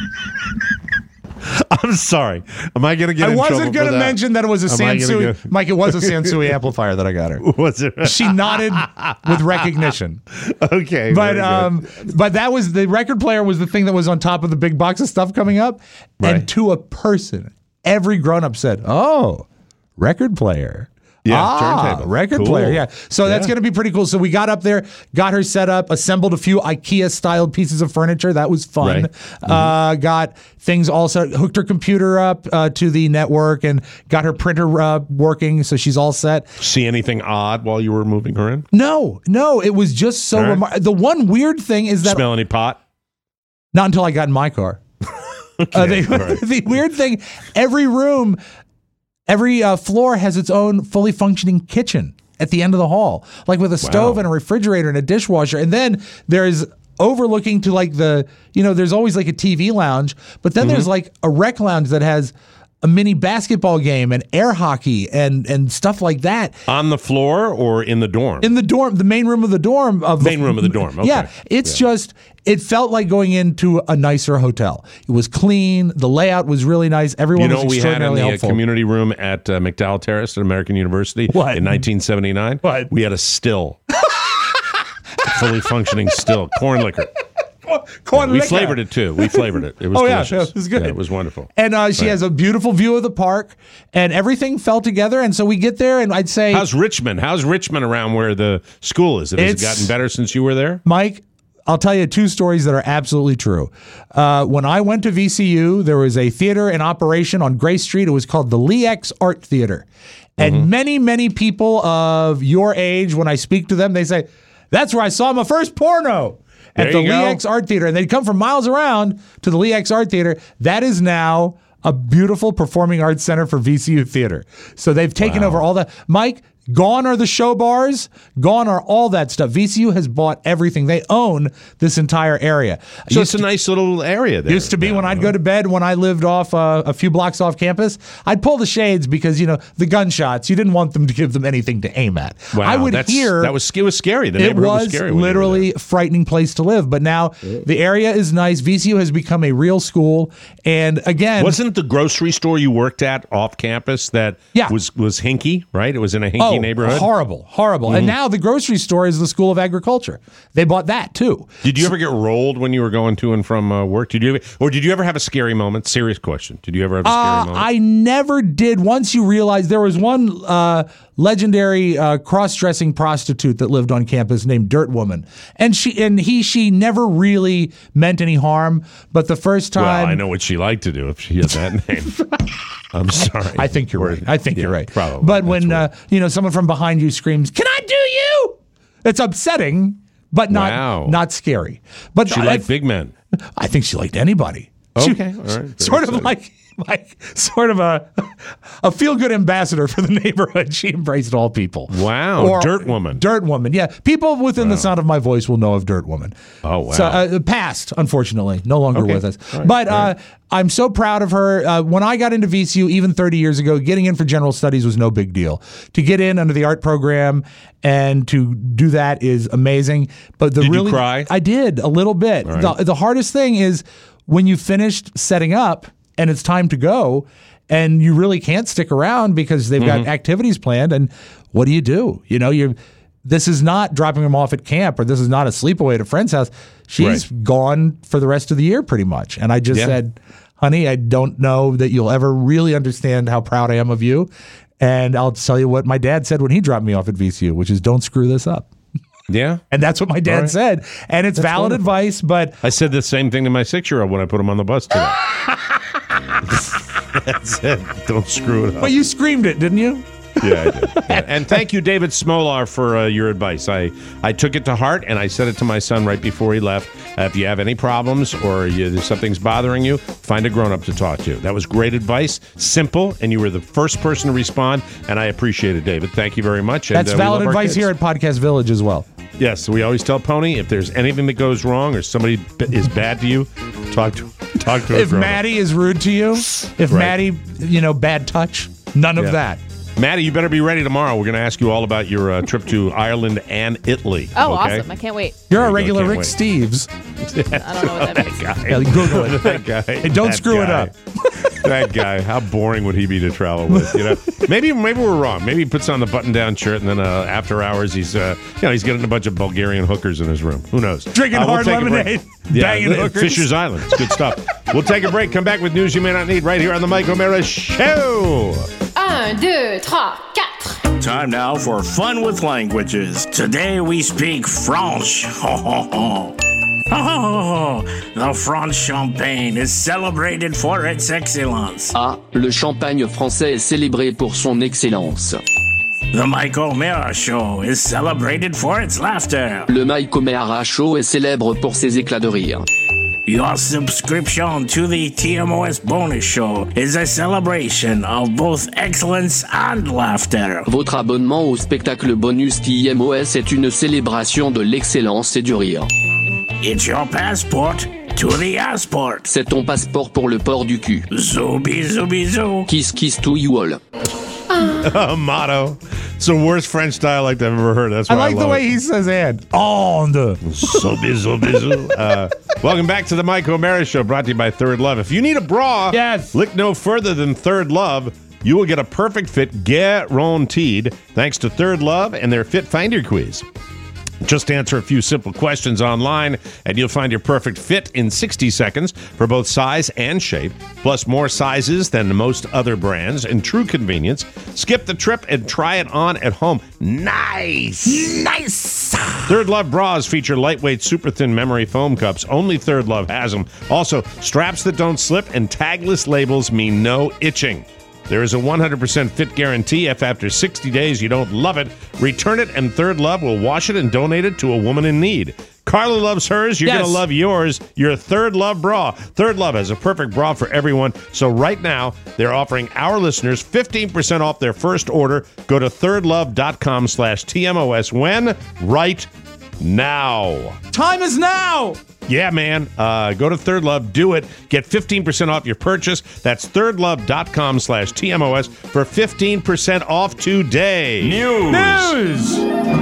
I'm sorry. Am I going to get I in trouble wasn't going to to mention that it was a Am I gonna Sansui. go- Mike, it was a Sansui amplifier that I got her. Was it? She nodded with recognition. Okay. But very good. um, but that was the record player was the thing that was on top of the big box of stuff coming up. Right. And to a person, every grown up said, "Oh, record player." Yeah, ah, turntable. record Cool. player. Yeah. So that's Yeah. going to be pretty cool. So we got up there, got her set up, assembled a few IKEA styled pieces of furniture. That was fun. Right. Uh, got things also, hooked her computer up uh, to the network and got her printer uh, working. So she's all set. See anything odd while you were moving her in? No, no, it was just so All right. remar- The one weird thing is that Smell any pot? not until I got in my car. uh, the, all right. the weird thing, every room, every uh, floor has its own fully functioning kitchen at the end of the hall, like with a stove Wow. and a refrigerator and a dishwasher. And then there's overlooking to like the, you know, there's always like a T V lounge, but then Mm-hmm. there's like a rec lounge that has a mini basketball game and air hockey and and stuff like that. On the floor or in the dorm? In the dorm, the main room of the dorm. Of Main room of the dorm, okay. Yeah, it's Yeah. just, it felt like going into a nicer hotel. It was clean. The layout was really nice. Everyone You know was what we had in extraordinarily the uh, helpful. community room at uh, McDowell Terrace at American University What? in nineteen seventy-nine? What? We had a still. Fully functioning still. Corn liquor. Corn We liquor. flavored it too. We flavored it. It was Oh, yeah, delicious. it was good. Yeah, it was wonderful. And uh, she Right. has a beautiful view of the park, and everything fell together. And so we get there, and I'd say, How's Richmond? How's Richmond around where the school is? Has it It's- gotten better since you were there? Mike, I'll tell you two stories that are absolutely true. Uh, when I went to V C U, there was a theater in operation on Grace Street. It was called the Lee X Art Theater. And Mm-hmm. many, many people of your age, when I speak to them, they say, that's where I saw my first porno. At There the you Lee go. X Art Theater. And they'd come from miles around to the Lee X Art Theater. That is now a beautiful performing arts center for V C U theater. So they've taken Wow. over all that. Mike, gone are the show bars. Gone are all that stuff. V C U has bought everything. They own this entire area. So Used it's a nice little area there. Used to be now, when I'd huh? go to bed when I lived off uh, a few blocks off campus, I'd pull the shades because, you know, the gunshots, you didn't want them to give them anything to aim at. Wow, I would that's, hear that was it was scary. The it neighborhood was, was scary. when you were literally there. a frightening place to live. But now the area is nice. V C U has become a real school. And again, Wasn't the grocery store you worked at off campus that Yeah. was was hinky, right? It was in a hinky oh, neighborhood. horrible, horrible. Mm-hmm. And now the grocery store is the School of Agriculture. They bought that too. Did you ever get rolled when you were going to and from uh, work? Did you ever, or did you ever have a scary moment? Serious question. Did you ever have a scary Uh, moment? I never did. Once you realize there was one uh, legendary uh, cross-dressing prostitute that lived on campus named Dirt Woman, and she and he she never really meant any harm. But the first time, well, I know what she liked to do if she had that name. I'm sorry. I think you're Or- right. I think yeah, you're right. Probably. But when That's uh, you know someone from behind you screams, "Can I do you?" It's upsetting, but not Wow. not scary. But she I, liked big men. I think she liked anybody. She- Okay, all right. Very sort of exciting. like like sort of a a feel good ambassador for the neighborhood. She embraced all people. Wow, Dirt Woman. Dirt Woman. Yeah, people within the sound of my voice will know of Dirt Woman. Oh, wow. So uh, passed, unfortunately, no longer Okay. with us. All right, But all uh, right. I'm so proud of her. Uh, when I got into V C U, even thirty years ago, getting in for general studies was no big deal. To get in under the art program and to do that is amazing. But the Did you really, cry? I did a little bit. All right. The, the hardest thing is when you finished setting up and it's time to go, and you really can't stick around because they've Mm-hmm. got activities planned. And what do you do? You know, you this is not dropping them off at camp, or this is not a sleepaway at a friend's house. She's Right. gone for the rest of the year, pretty much. And I just Yeah. said, honey, I don't know that you'll ever really understand how proud I am of you. And I'll tell you what my dad said when he dropped me off at V C U, which is don't screw this up. Yeah. And that's what my dad All right. said. And it's valid wonderful. advice, but I said the same thing to my six-year-old when I put him on the bus today. That's it. Don't screw it up. but you screamed it, didn't you? Yeah, I did. Yeah. And thank you, David Smolar, for uh, your advice. I, I took it to heart, and I said it to my son right before he left. Uh, if you have any problems or you, something's bothering you, find a grown-up to talk to. That was great advice, simple, and you were the first person to respond, and I appreciate it, David. Thank you very much. And, That's uh, we valid love our advice kids. here at Podcast Village as well. Yes, we always tell Pony, if there's anything that goes wrong or somebody b- is bad to you, talk to talk to a If grown-up. Maddie is rude to you, if Right. Maddie, you know, bad touch, none of Yeah. that. Maddie, you better be ready tomorrow. We're going to ask you all about your uh, trip to Ireland and Italy. Oh, okay? awesome. I can't wait. You're There a you go, regular can't Rick wait. Steves. I don't know what that means. Guy. Yeah, Google it. that guy. Hey, don't That screw it guy. up. That guy. How boring would he be to travel with? You know, maybe maybe we're wrong. Maybe he puts on the button-down shirt and then uh, after hours he's uh, you know he's getting a bunch of Bulgarian hookers in his room. Who knows? Drinking Uh, we'll hard take a break. lemonade, Yeah, banging uh, hookers. Fisher's Island. It's good stuff. We'll take a break. Come back with news you may not need right here on the Mike O'Mara Show. Un, deux, trois, quatre. Time now for Fun with Languages. Today we speak French. Ho, ho, ho. Ho, ho, ho, ho. The French champagne is celebrated for its excellence. Ah, le champagne français est célébré pour son excellence. The Mike O'Mara Show is celebrated for its laughter. Le Mike O'Mara Show est célèbre pour ses éclats de rire. Your subscription to the T M O S Bonus Show is a celebration of both excellence and laughter. Votre abonnement au spectacle bonus T M O S est une célébration de l'excellence et du rire. It's your passport to the airport. C'est ton passeport pour le port du cul. Zooby, zooby, zoo. Kiss kiss to you all. A motto. It's the worst French dialect I've ever heard. That's why I I, like the love way it. he says and. On the. So bizzle, bizzle. Uh, welcome back to the Mike O'Mara Show, brought to you by Third Love. If you need a bra, Yes. look no further than Third Love. You will get a perfect fit guaranteed thanks to Third Love and their Fit Finder quiz. Just answer a few simple questions online, and you'll find your perfect fit in sixty seconds for both size and shape, plus more sizes than most other brands, and true convenience. Skip the trip and try it on at home. Nice! Nice. Third Love bras feature lightweight, super thin memory foam cups. Only Third Love has them. Also, straps that don't slip and tagless labels mean no itching. There is a one hundred percent fit guarantee. If after sixty days you don't love it, return it and Third Love will wash it and donate it to a woman in need. Carla loves hers. You're Yes. going to love yours. Your Third Love bra. Third Love has a perfect bra for everyone. So right now, they're offering our listeners fifteen percent off their first order. Go to thirdlove.com slash TMOS when? Right now. Time is now. Yeah, man. Uh, go to Third Love. Do it. Get fifteen percent off your purchase. That's thirdlove.com slash TMOS for fifteen percent off today. News. News.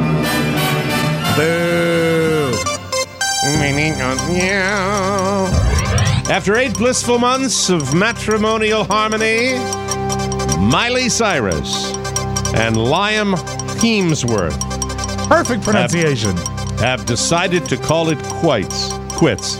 Boo. After eight blissful months of matrimonial harmony, Miley Cyrus and Liam Hemsworth Perfect pronunciation. have decided to call it quits. Quits.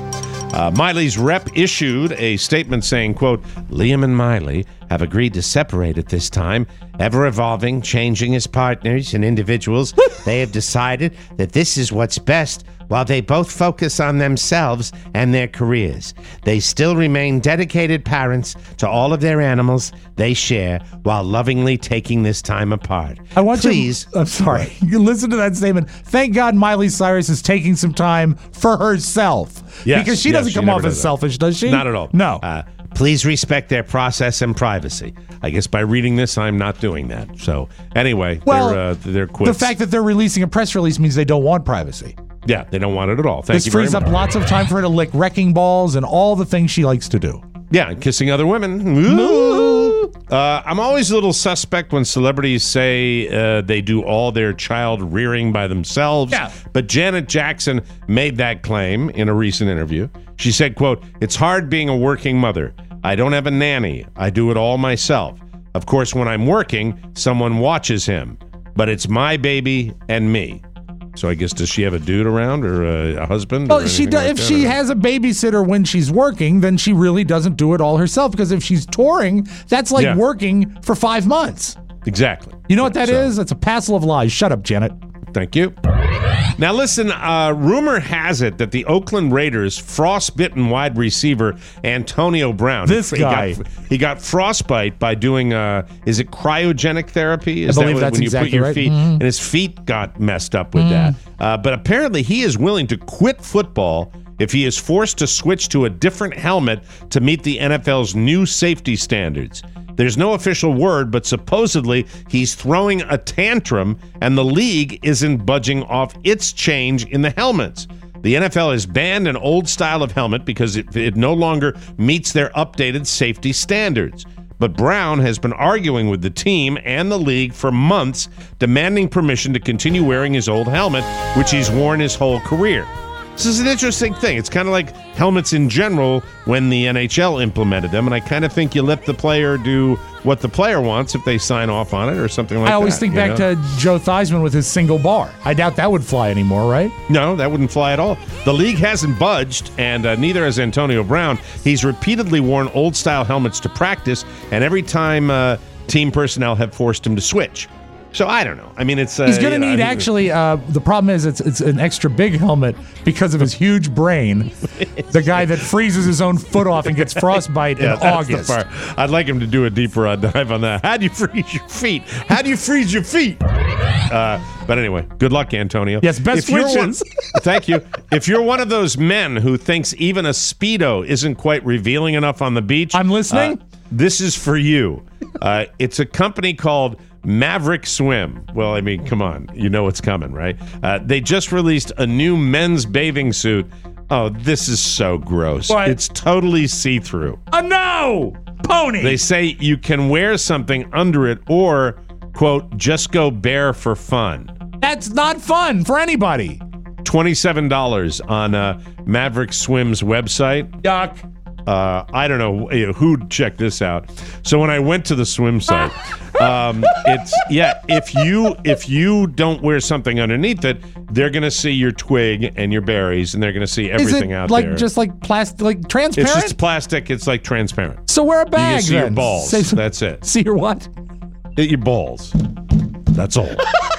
Uh, Miley's rep issued a statement saying, quote, Liam and Miley have agreed to separate at this time, ever evolving, changing as partners and individuals. They have decided that this is what's best while they both focus on themselves and their careers. They still remain dedicated parents to all of their animals they share while lovingly taking this time apart. I want Please. You, I'm sorry. You listen to that statement. Thank God Miley Cyrus is taking some time for herself. Yes, because she yes, doesn't she come never off does as that. selfish, does she? Not at all. No. Uh, please respect their process and privacy. I guess by reading this, I'm not doing that. So anyway, well, they're, uh, they're quits. The fact that they're releasing a press release means they don't want privacy. Yeah, they don't want it at all. Thank this you very frees much. up lots of time for her to lick wrecking balls and all the things she likes to do. Yeah, and kissing other women. Ooh. Uh, I'm always a little suspect when celebrities say uh, they do all their child rearing by themselves. Yeah. But Janet Jackson made that claim in a recent interview. She said, quote, it's hard being a working mother. I don't have a nanny. I do it all myself. Of course, when I'm working, someone watches him. But it's my baby and me. So I guess, does she have a dude around or a, a husband? Well, or she anything does. like If that, she or- has a babysitter when she's working, then she really doesn't do it all herself. Because if she's touring, that's like Yeah. working for five months. Exactly. You know what that is? So- That's a passel of lies. Shut up, Janet. Thank you. Now listen, uh, rumor has it that the Oakland Raiders frostbitten wide receiver Antonio Brown. This he guy. got, he got frostbite by doing, uh, is it cryogenic therapy? Is I believe that that's when you exactly put your right. feet, Mhm. and his feet got messed up with that. Uh, but apparently he is willing to quit football if he is forced to switch to a different helmet to meet the N F L's new safety standards. There's no official word, but supposedly he's throwing a tantrum and the league isn't budging off its change in the helmets. The N F L has banned an old style of helmet because it, it no longer meets their updated safety standards. But Brown has been arguing with the team and the league for months, demanding permission to continue wearing his old helmet, which he's worn his whole career. This is an interesting thing. It's kind of like helmets in general when the N H L implemented them, and I kind of think you let the player do what the player wants if they sign off on it or something like that. I always think you back know? to Joe Theismann with his single bar. I doubt that would fly anymore, right? No, that wouldn't fly at all. The league hasn't budged, and uh, neither has Antonio Brown. He's repeatedly worn old-style helmets to practice, and every time uh, team personnel have forced him to switch. So I don't know. I mean, it's uh, He's going to you know, need I mean, actually. Uh, the problem is it's it's an extra big helmet because of his huge brain. The guy that freezes his own foot off and gets frostbite Yeah, in that's the August. part. I'd like him to do a deeper uh, dive on that. How do you freeze your feet? How do you freeze your feet? Uh, but anyway, good luck, Antonio. Yes, best If you're one- wishes. Thank you. If you're one of those men who thinks even a Speedo isn't quite revealing enough on the beach, I'm listening. uh, this is for you. Uh, it's a company called Maverick Swim. Well, I mean, come on. You know what's coming, right? Uh, they just released a new men's bathing suit. Oh, this is so gross. What? It's totally see-through. Oh no, pony. They say you can wear something under it or, quote, just go bare for fun. That's not fun for anybody. twenty-seven dollars on uh, Maverick Swim's website. Yuck. Uh, I don't know who'd check this out. So when I went to the swim site, um, it's yeah. If you if you don't wear something underneath it, they're gonna see your twig and your berries, and they're gonna see everything is it out like there. just like plastic, like transparent? It's just plastic. It's like transparent. So wear a You bag can see then. your balls. Say- That's it. See your what? Your balls. That's all.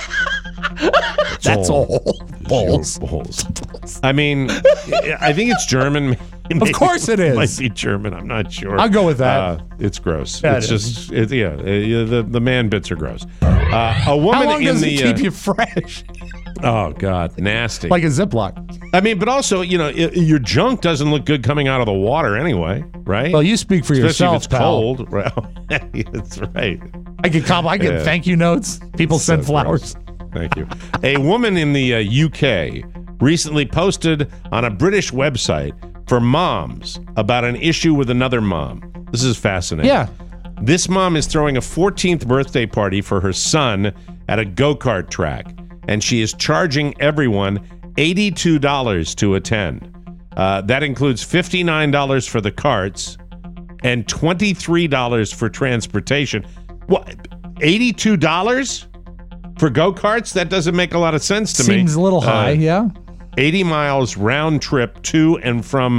That's, That's all. Balls. Your balls. I mean, I think it's German. Of course it is. It might be German. I'm not sure. I'll go with that. Uh, it's gross. Yeah, it's it is. just, it, yeah, uh, the the man bits are gross. Uh, a woman How long in does the. it keep uh, you fresh? Oh God, nasty. Like a Ziploc. I mean, but also, you know, i your junk doesn't look good coming out of the water anyway, right? Well, you speak for Especially yourself, if it's pal. cold. Well, that's right. I get comp- I get Yeah. thank you notes. People So send flowers. gross. Thank you. A woman in the uh, U K recently posted on a British website for moms about an issue with another mom. This is fascinating. Yeah. This mom is throwing a fourteenth birthday party for her son at a go-kart track, and she is charging everyone eighty-two dollars to attend. Uh, that includes fifty-nine dollars for the carts and twenty-three dollars for transportation. What? eighty-two dollars? For go-karts? That doesn't make a lot of sense to me. Seems a little high, Uh, yeah. eighty miles round trip to and from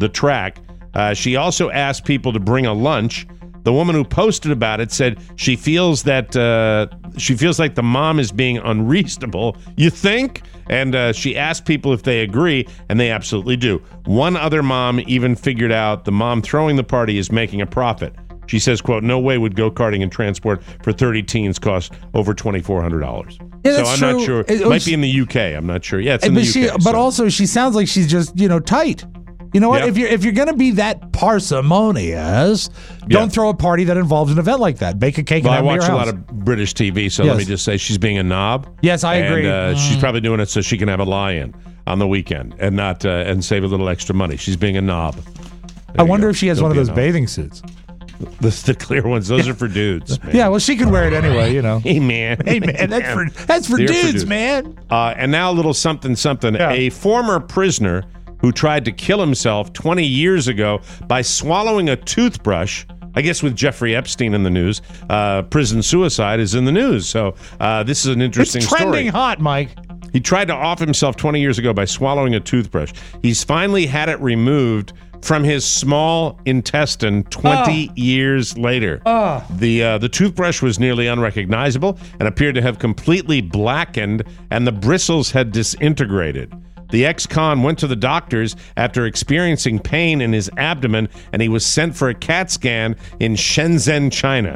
the track. Uh, she also asked people to bring a lunch. The woman who posted about it said she feels that uh, she feels like the mom is being unreasonable. You think? And uh, she asked people if they agree, and they absolutely do. One other mom even figured out the mom throwing the party is making a profit. She says, quote, no way would go-karting and transport for thirty teens cost over twenty-four hundred dollars. Yeah, so that's I'm true. not sure. It It was- might be in the U K. I'm not sure. Yeah, it's in but the U K. she, but so- also she sounds like she's just, you know, tight. You know what? Yeah. If you're if you're gonna be that parsimonious, don't Yeah. throw a party that involves an event like that. Bake a cake Well, I and have watch it a at lot your house. of British T V, so Yes. let me just say she's being a knob. Yes, I and, agree. Uh, Mm. She's probably doing it so she can have a lie-in on the weekend and not uh, and save a little extra money. She's being a knob. I wonder if she has Don't one of be a those knob. bathing suits. The, the clear ones, those are for dudes. Man. Yeah, well, she could wear it anyway. You know. Hey man, Hey man, that's for that's for They're for dudes, dudes. man. Uh, and now a little something, something. Yeah. A former prisoner who tried to kill himself twenty years ago by swallowing a toothbrush. I guess with Jeffrey Epstein in the news, uh, prison suicide is in the news. So uh, this is an interesting It's trending story. hot, Mike. He tried to off himself twenty years ago by swallowing a toothbrush. He's finally had it removed from his small intestine twenty Ah. years later. Ah. The uh, the toothbrush was nearly unrecognizable and appeared to have completely blackened, and the bristles had disintegrated. The ex-con went to the doctors after experiencing pain in his abdomen, and he was sent for a CAT scan in Shenzhen, China.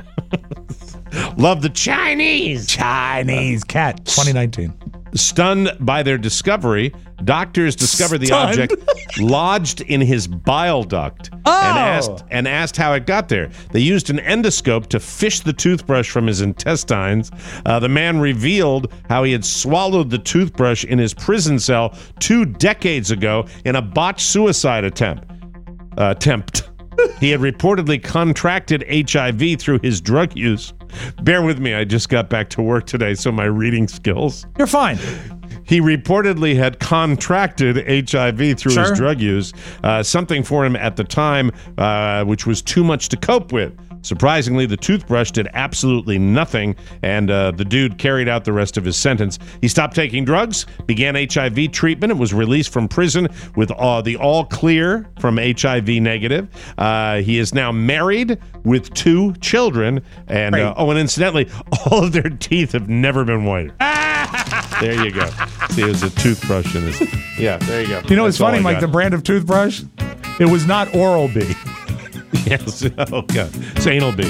Love the Chinese! Chinese cat, twenty nineteen. Stunned by their discovery, doctors discovered the Stunned? object lodged in his bile duct Oh. and asked and asked how it got there. They used an endoscope to fish the toothbrush from his intestines. Uh, the man revealed how he had swallowed the toothbrush in his prison cell two decades ago in a botched suicide attempt. Uh, attempt. He had reportedly contracted H I V through his drug use. Bear with me, I just got back to work today, so my reading skills. You're fine. He reportedly had contracted H I V through Sure. his drug use, uh, something for him at the time, uh, which was too much to cope with. Surprisingly, the toothbrush did absolutely nothing, and uh, the dude carried out the rest of his sentence. He stopped taking drugs, began H I V treatment, and was released from prison with uh, the all clear from H I V negative. Uh, he is now married with two children, and uh, oh, and incidentally, all of their teeth have never been whiter. There you go. See, there's a toothbrush in his. Yeah, there you go. You know what's That's all funny, I Mike? got. The brand of toothbrush, it was not Oral-B. Yes. Oh, God. It's anal B.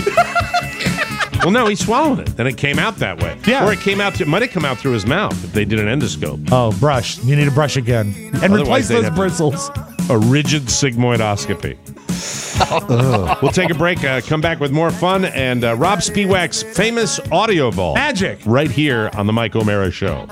Well, no, he swallowed it. Then it came out that way. Yeah. Or it came out, it might have come out through his mouth if they did an endoscope. Oh, brush. You need to brush again. And Otherwise, replace they'd those have- bristles. A rigid sigmoidoscopy. Ugh. We'll take a break, uh, come back with more fun, and uh, Rob Spiewak's famous audio vault. Magic. Right here on The Mike O'Mara Show.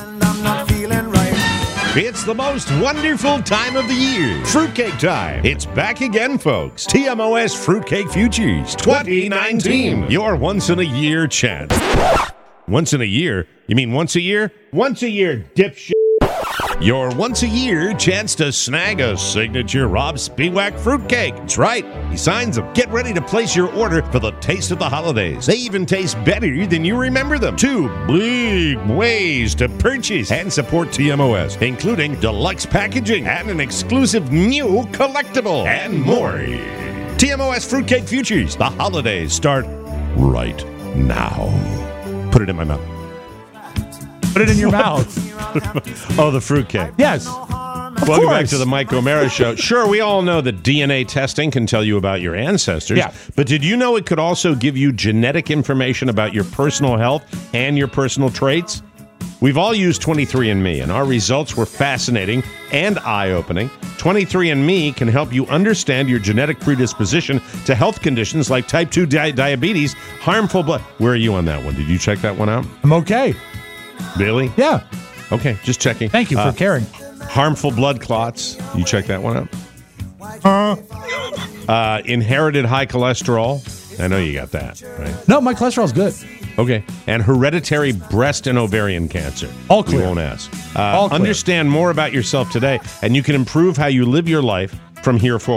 It's the most wonderful time of the year. Fruitcake time. It's back again, folks. T M O S Fruitcake Futures twenty nineteen. Your once-in-a-year chance. Once in a year? You mean once a year? Once a year, dipshit. Your once-a-year chance to snag a signature Rob Spiewak fruitcake. That's right. He signs them. Get ready to place your order for the taste of the holidays. They even taste better than you remember them. Two big ways to purchase and support T M O S, including deluxe packaging and an exclusive new collectible and more. T M O S Fruitcake Futures. The holidays start right now. Put it in my mouth. Put it in your mouth. Oh, the fruitcake. Yes. Welcome back to the Mike O'Mara Show. Sure, we all know that D N A testing can tell you about your ancestors. Yeah. But did you know it could also give you genetic information about your personal health and your personal traits? We've all used twenty-three and me, and our results were fascinating and eye-opening. twenty-three and me can help you understand your genetic predisposition to health conditions like type two di- diabetes, harmful blood. Where are you on that one? Did you check that one out? I'm okay. Really? Yeah. Okay, just checking. Thank you for Uh, caring. Harmful blood clots. You check that one out? Uh, Uh, inherited high cholesterol. I know you got that, right? no, my cholesterol's good. Okay. And hereditary breast and ovarian cancer. All clear. We won't ask. Uh, All clear. Understand more about yourself today, and you can improve how you live your life from here forward.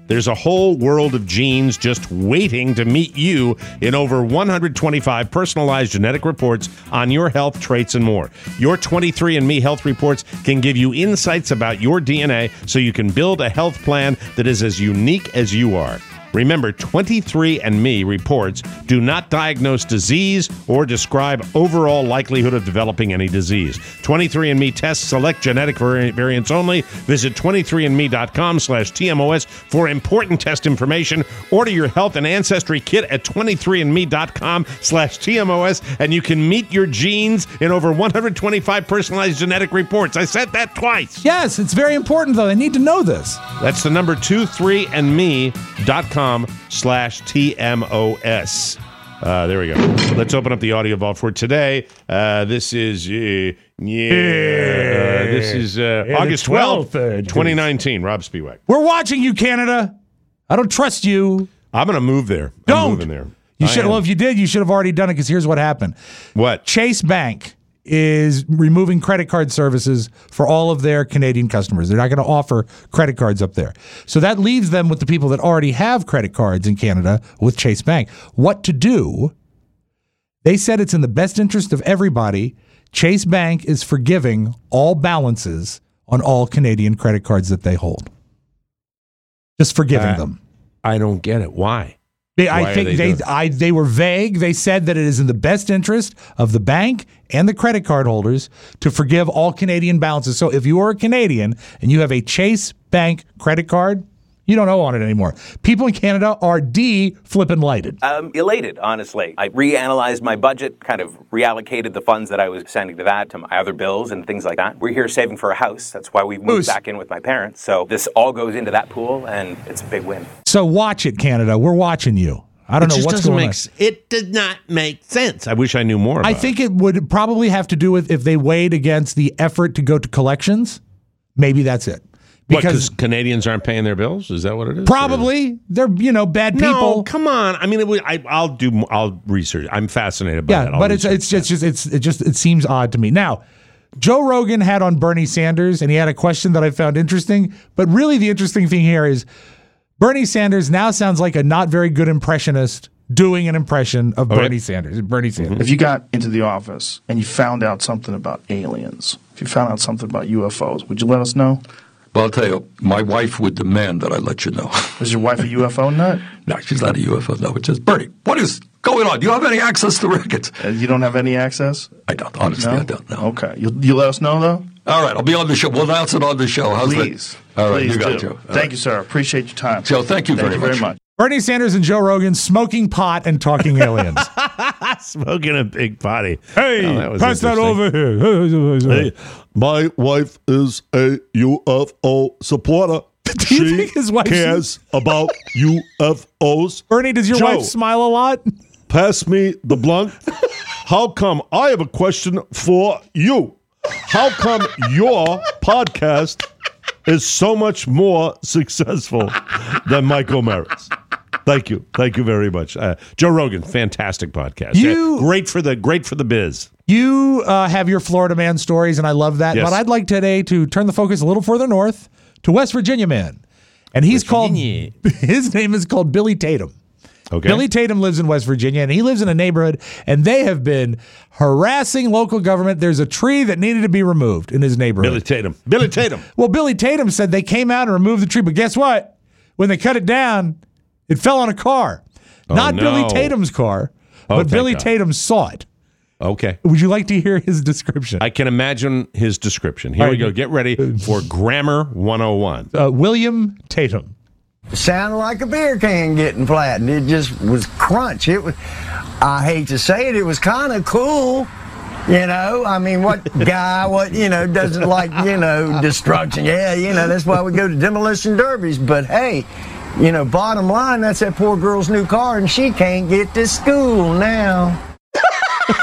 There's a whole world of genes just waiting to meet you in over one hundred twenty-five personalized genetic reports on your health, traits, and more. Your twenty-three and me health reports can give you insights about your D N A so you can build a health plan that is as unique as you are. Remember, twenty-three and me reports do not diagnose disease or describe overall likelihood of developing any disease. twenty-three and me tests select genetic vari- variants only. Visit twenty-three and me dot com slash T M O S for important test information. Order your health and ancestry kit at twenty-three and me dot com slash T M O S, and you can meet your genes in over one hundred twenty-five personalized genetic reports. I said that twice. Yes, it's very important, though. They need to know this. That's the number twenty-three and me dot com slash T M O S. Uh, there we go. Let's open up the audio vault for today. Uh, this is, uh, yeah, uh, this is uh, Yeah, August twelfth, twenty nineteen. Rob Spiewak. We're watching you, Canada. I don't trust you. I'm going to move there. I'm Don't. moving there. You I should. am. Well, if you did, you should have already done it, because here's what happened. What? Chase Bank is removing credit card services for all of their Canadian customers. They're not going to offer credit cards up there. So that leaves them with the people that already have credit cards in Canada with Chase Bank. What to do? They said it's in the best interest of everybody. Chase Bank is forgiving all balances on all Canadian credit cards that they hold. Just forgiving Uh, them. I don't get it. Why? They, Why I are think they they doing it? I, they were vague. They said that it is in the best interest of the bank and the credit card holders to forgive all Canadian balances. So if you are a Canadian and you have a Chase Bank credit card, you don't owe on it anymore. People in Canada are de-flippin' lighted. I'm elated, honestly. I reanalyzed my budget, kind of reallocated the funds that I was sending to that to my other bills and things like that. We're here saving for a house. That's why we moved Moose. back in with my parents. So this all goes into that pool, and it's a big win. So watch it, Canada. We're watching you. I don't It know just what's doesn't going make on. s- It does not make sense. I wish I knew more about I think it would probably have to do with if they weighed against the effort to go to collections. Maybe that's it. Because Canadians aren't paying their bills? Is that what it is? Probably. They're, you know, bad people. No, come on. I mean, it would, I, I'll do. I'll research. I'm fascinated by Yeah, that. I'll but it's research it's just, just it's it just it seems odd to me. Now, Joe Rogan had on Bernie Sanders, and he had a question that I found interesting. But really, the interesting thing here is Bernie Sanders now sounds like a not very good impressionist doing an impression of Okay. Bernie Sanders. Bernie Sanders. If you got into the office and you found out something about aliens, if you found out something about U F Os, would you let us know? Well, I'll tell you, my wife would demand that I let you know. Is your wife a U F O nut? No, she's not a U F O nut. It's just, Bernie, what is going on? Do you have any access to records? Uh, you don't have any access? I don't. Honestly, No? I don't know. Okay. You you let us know, though? All right, I'll be on the show. We'll announce it on the show. How's Please. that? All right, Please you got do. it, Joe. All Thank right. you, sir. Appreciate your time. Joe, thank you Thank very you much. very much. Bernie Sanders and Joe Rogan smoking pot and talking aliens. Smoking a big potty. Hey, Oh, that was pass that interesting. over here. Hey, my wife is a U F O supporter. Do you she think his wife cares about U F Os? Bernie, does your Joe, wife smile a lot? pass me the blunt. How come? I have a question for you. How come your podcast is so much more successful than Mike O'Mara's? Thank you. Thank you very much. Uh, Joe Rogan, fantastic podcast. You- Yeah, great for the great for the biz. You uh, have your Florida man stories, and I love that. Yes. But I'd like today to turn the focus a little further north to West Virginia man. And he's called, his name is called Billy Tatum. Okay. Billy Tatum lives in West Virginia, and he lives in a neighborhood, and they have been harassing local government. There's a tree that needed to be removed in his neighborhood. Billy Tatum. Billy Tatum. Well, Billy Tatum said they came out and removed the tree, but guess what? When they cut it down, it fell on a car. Oh, Not no. Billy Tatum's car, Oh, but thank Billy God. Tatum saw it. Okay. Would you like to hear his description? I can imagine his description. Here All we right. go. Get ready for Grammar one oh one. Uh, William Tatum. Sounded like a beer can getting flattened. It just was crunch. It was, I hate to say it, it was kind of cool. You know, I mean, what guy, what, you know, doesn't like, you know, destruction? Yeah, you know, that's why we go to demolition derbies. But hey, you know, bottom line, that's that poor girl's new car, and she can't get to school now.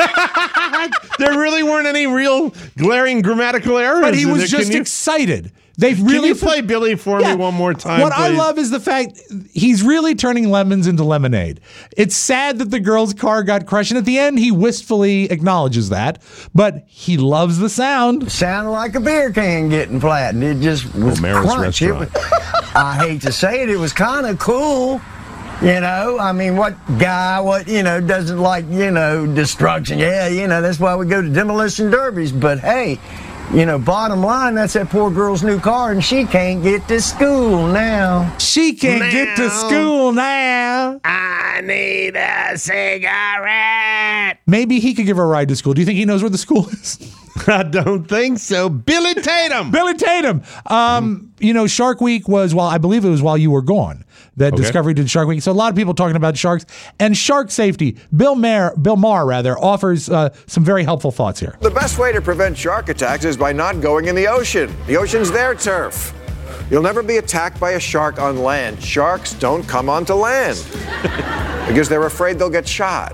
There really weren't any real glaring grammatical errors. But he in was it. just Can you- excited. They've Can really you play Billy for Yeah. me one more time, What I please? love is the fact he's really turning lemons into lemonade. It's sad that the girl's car got crushed, and at the end, he wistfully acknowledges that, but he loves the sound. Sounded like a beer can getting flattened. It just was O'Mara's crunch. It restaurant. was, I hate to say it, it was kind of cool. You know, I mean, what guy, what, you know, doesn't like, you know, destruction? Yeah, you know, that's why we go to demolition derbies. But hey, you know, bottom line, that's that poor girl's new car, and she can't get to school now. She can't Now. get to school now. I need a cigarette. Maybe he could give her a ride to school. Do you think he knows where the school is? I don't think so. Billy Tatum. Billy Tatum. Um, you know, Shark Week was, while I believe it was while you were gone that Okay. Discovery did Shark Week. So a lot of people talking about sharks and shark safety. Bill Maher, Bill Maher rather, offers uh, some very helpful thoughts here. The best way to prevent shark attacks is by not going in the ocean. The ocean's their turf. You'll never be attacked by a shark on land. Sharks don't come onto land because they're afraid they'll get shot.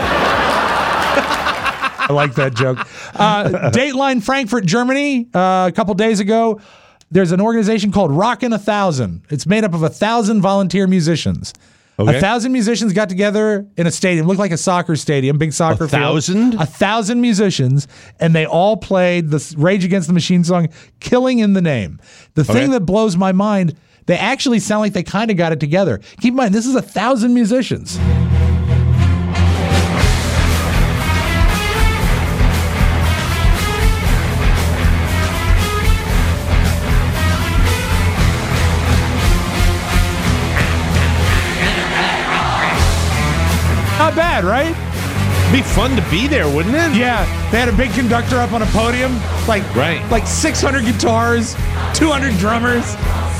I like that joke. Uh, Dateline Frankfurt, Germany, uh, a couple days ago, there's an organization called Rockin' a Thousand. It's made up of a thousand volunteer musicians. Okay. A thousand musicians got together in a stadium, looked like a soccer stadium, big soccer A field. thousand? A thousand musicians, and they all played the Rage Against the Machine song, Killing in the Name. The thing Okay. that blows my mind, they actually sound like they kind of got it together. Keep in mind, this is a thousand musicians. Not bad, right? Be fun to be there, wouldn't it? Yeah, they had a big conductor up on a podium, like Right. like six hundred guitars, two hundred drummers,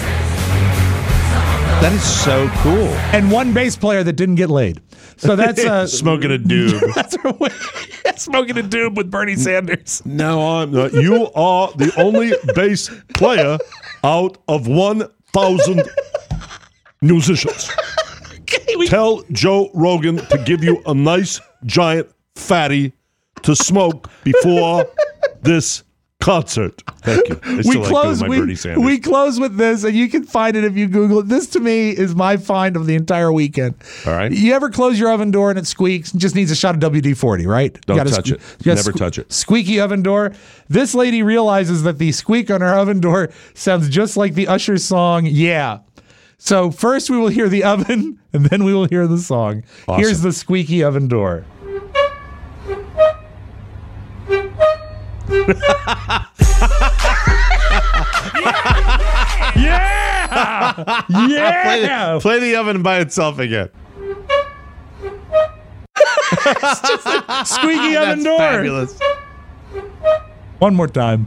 That is so cool. and one bass player that didn't get laid. So that's uh, Smoking a doob. that's smoking a doob with Bernie Sanders. No, I'm not. You are the only bass player out of one thousand musicians. Tell Joe Rogan to give you a nice giant fatty to smoke before this concert. Thank you. I We still like close. doing my We, Bernie Sanders. we close with this, and you can find it if you Google it. This to me is my find of the entire weekend. All right. You ever close your oven door and it squeaks and just needs a shot of W D forty, right? You Don't gotta touch sque- it. you gotta Never touch it. Squeaky oven door. This lady realizes that the squeak on her oven door sounds just like the Usher song, Yeah. So first we will hear the oven, and then we will hear the song. Awesome. Here's the squeaky oven door. Yeah! Play, Yeah! the, play the oven by itself again. Squeaky oven That's door. fabulous. One more time.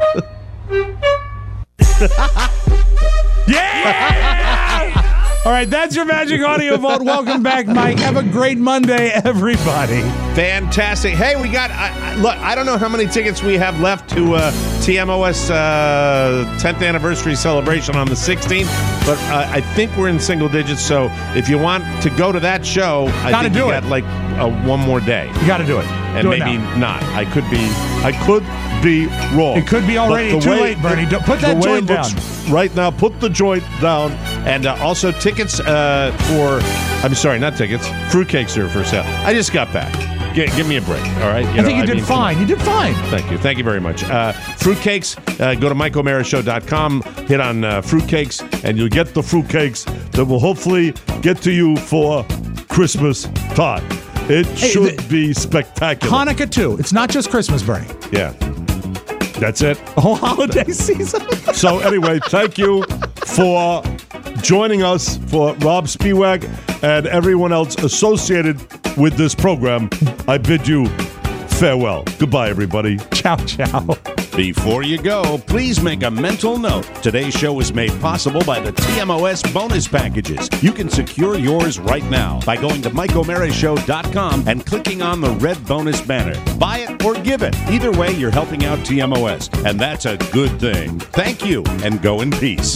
Yeah! All right, that's your Magic Audio Vault. Welcome back, Mike. Have a great Monday, everybody. Fantastic. Hey, we got, I, I, look, I don't know how many tickets we have left to uh, T M O S uh, tenth anniversary celebration on the sixteenth, but uh, I think we're in single digits. So if you want to go to that show, I Gotta think do you it. got like uh, one more day. You got to do it. And Do it maybe now. not. I could be. I could be wrong. It could be But already the too way- late, Bernie. Don't- put that the way joint it looks down. right now. Put the joint down. And uh, also tickets uh, for, I'm sorry, not tickets, fruitcakes are for sale. I just got back. G- give me a break, all right? I think you did mean, come on. fine. You did fine. Thank you. Thank you very much. Uh, fruitcakes, uh, go to mike o'mara show dot com, hit on uh, fruitcakes, and you'll get the fruitcakes that will hopefully get to you for Christmas time. It Hey, should the- be spectacular. Hanukkah, too. It's not just Christmas, Bernie. yeah. That's it. The whole holiday season. So anyway, thank you for joining us, for Rob Spiewak and everyone else associated with this program. I bid you farewell. Goodbye, everybody. Ciao, ciao. Before you go, please make a mental note. Today's show is made possible by the T M O S bonus packages. You can secure yours right now by going to mike o'mara show dot com and clicking on the red bonus banner. Buy it or give it. Either way, you're helping out T M O S, and that's a good thing. Thank you, and go in peace.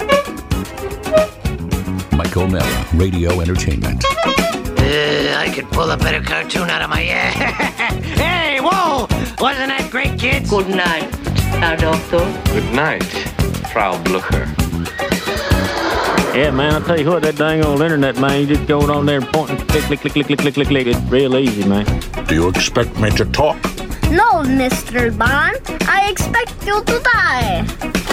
Mike O'Mara, Radio Entertainment. Uh, I could pull a better cartoon out of my ass. Hey, whoa! Wasn't that great, kids? Good night, Herr Doctor. Good night. Frau Blucher. Yeah, man, I'll tell you what, that dang old internet, man, you just go on there and point and click, click, click, click, click, click, click, click. It's real easy, man. Do you expect me to talk? No, Mister Bond. I expect you to die.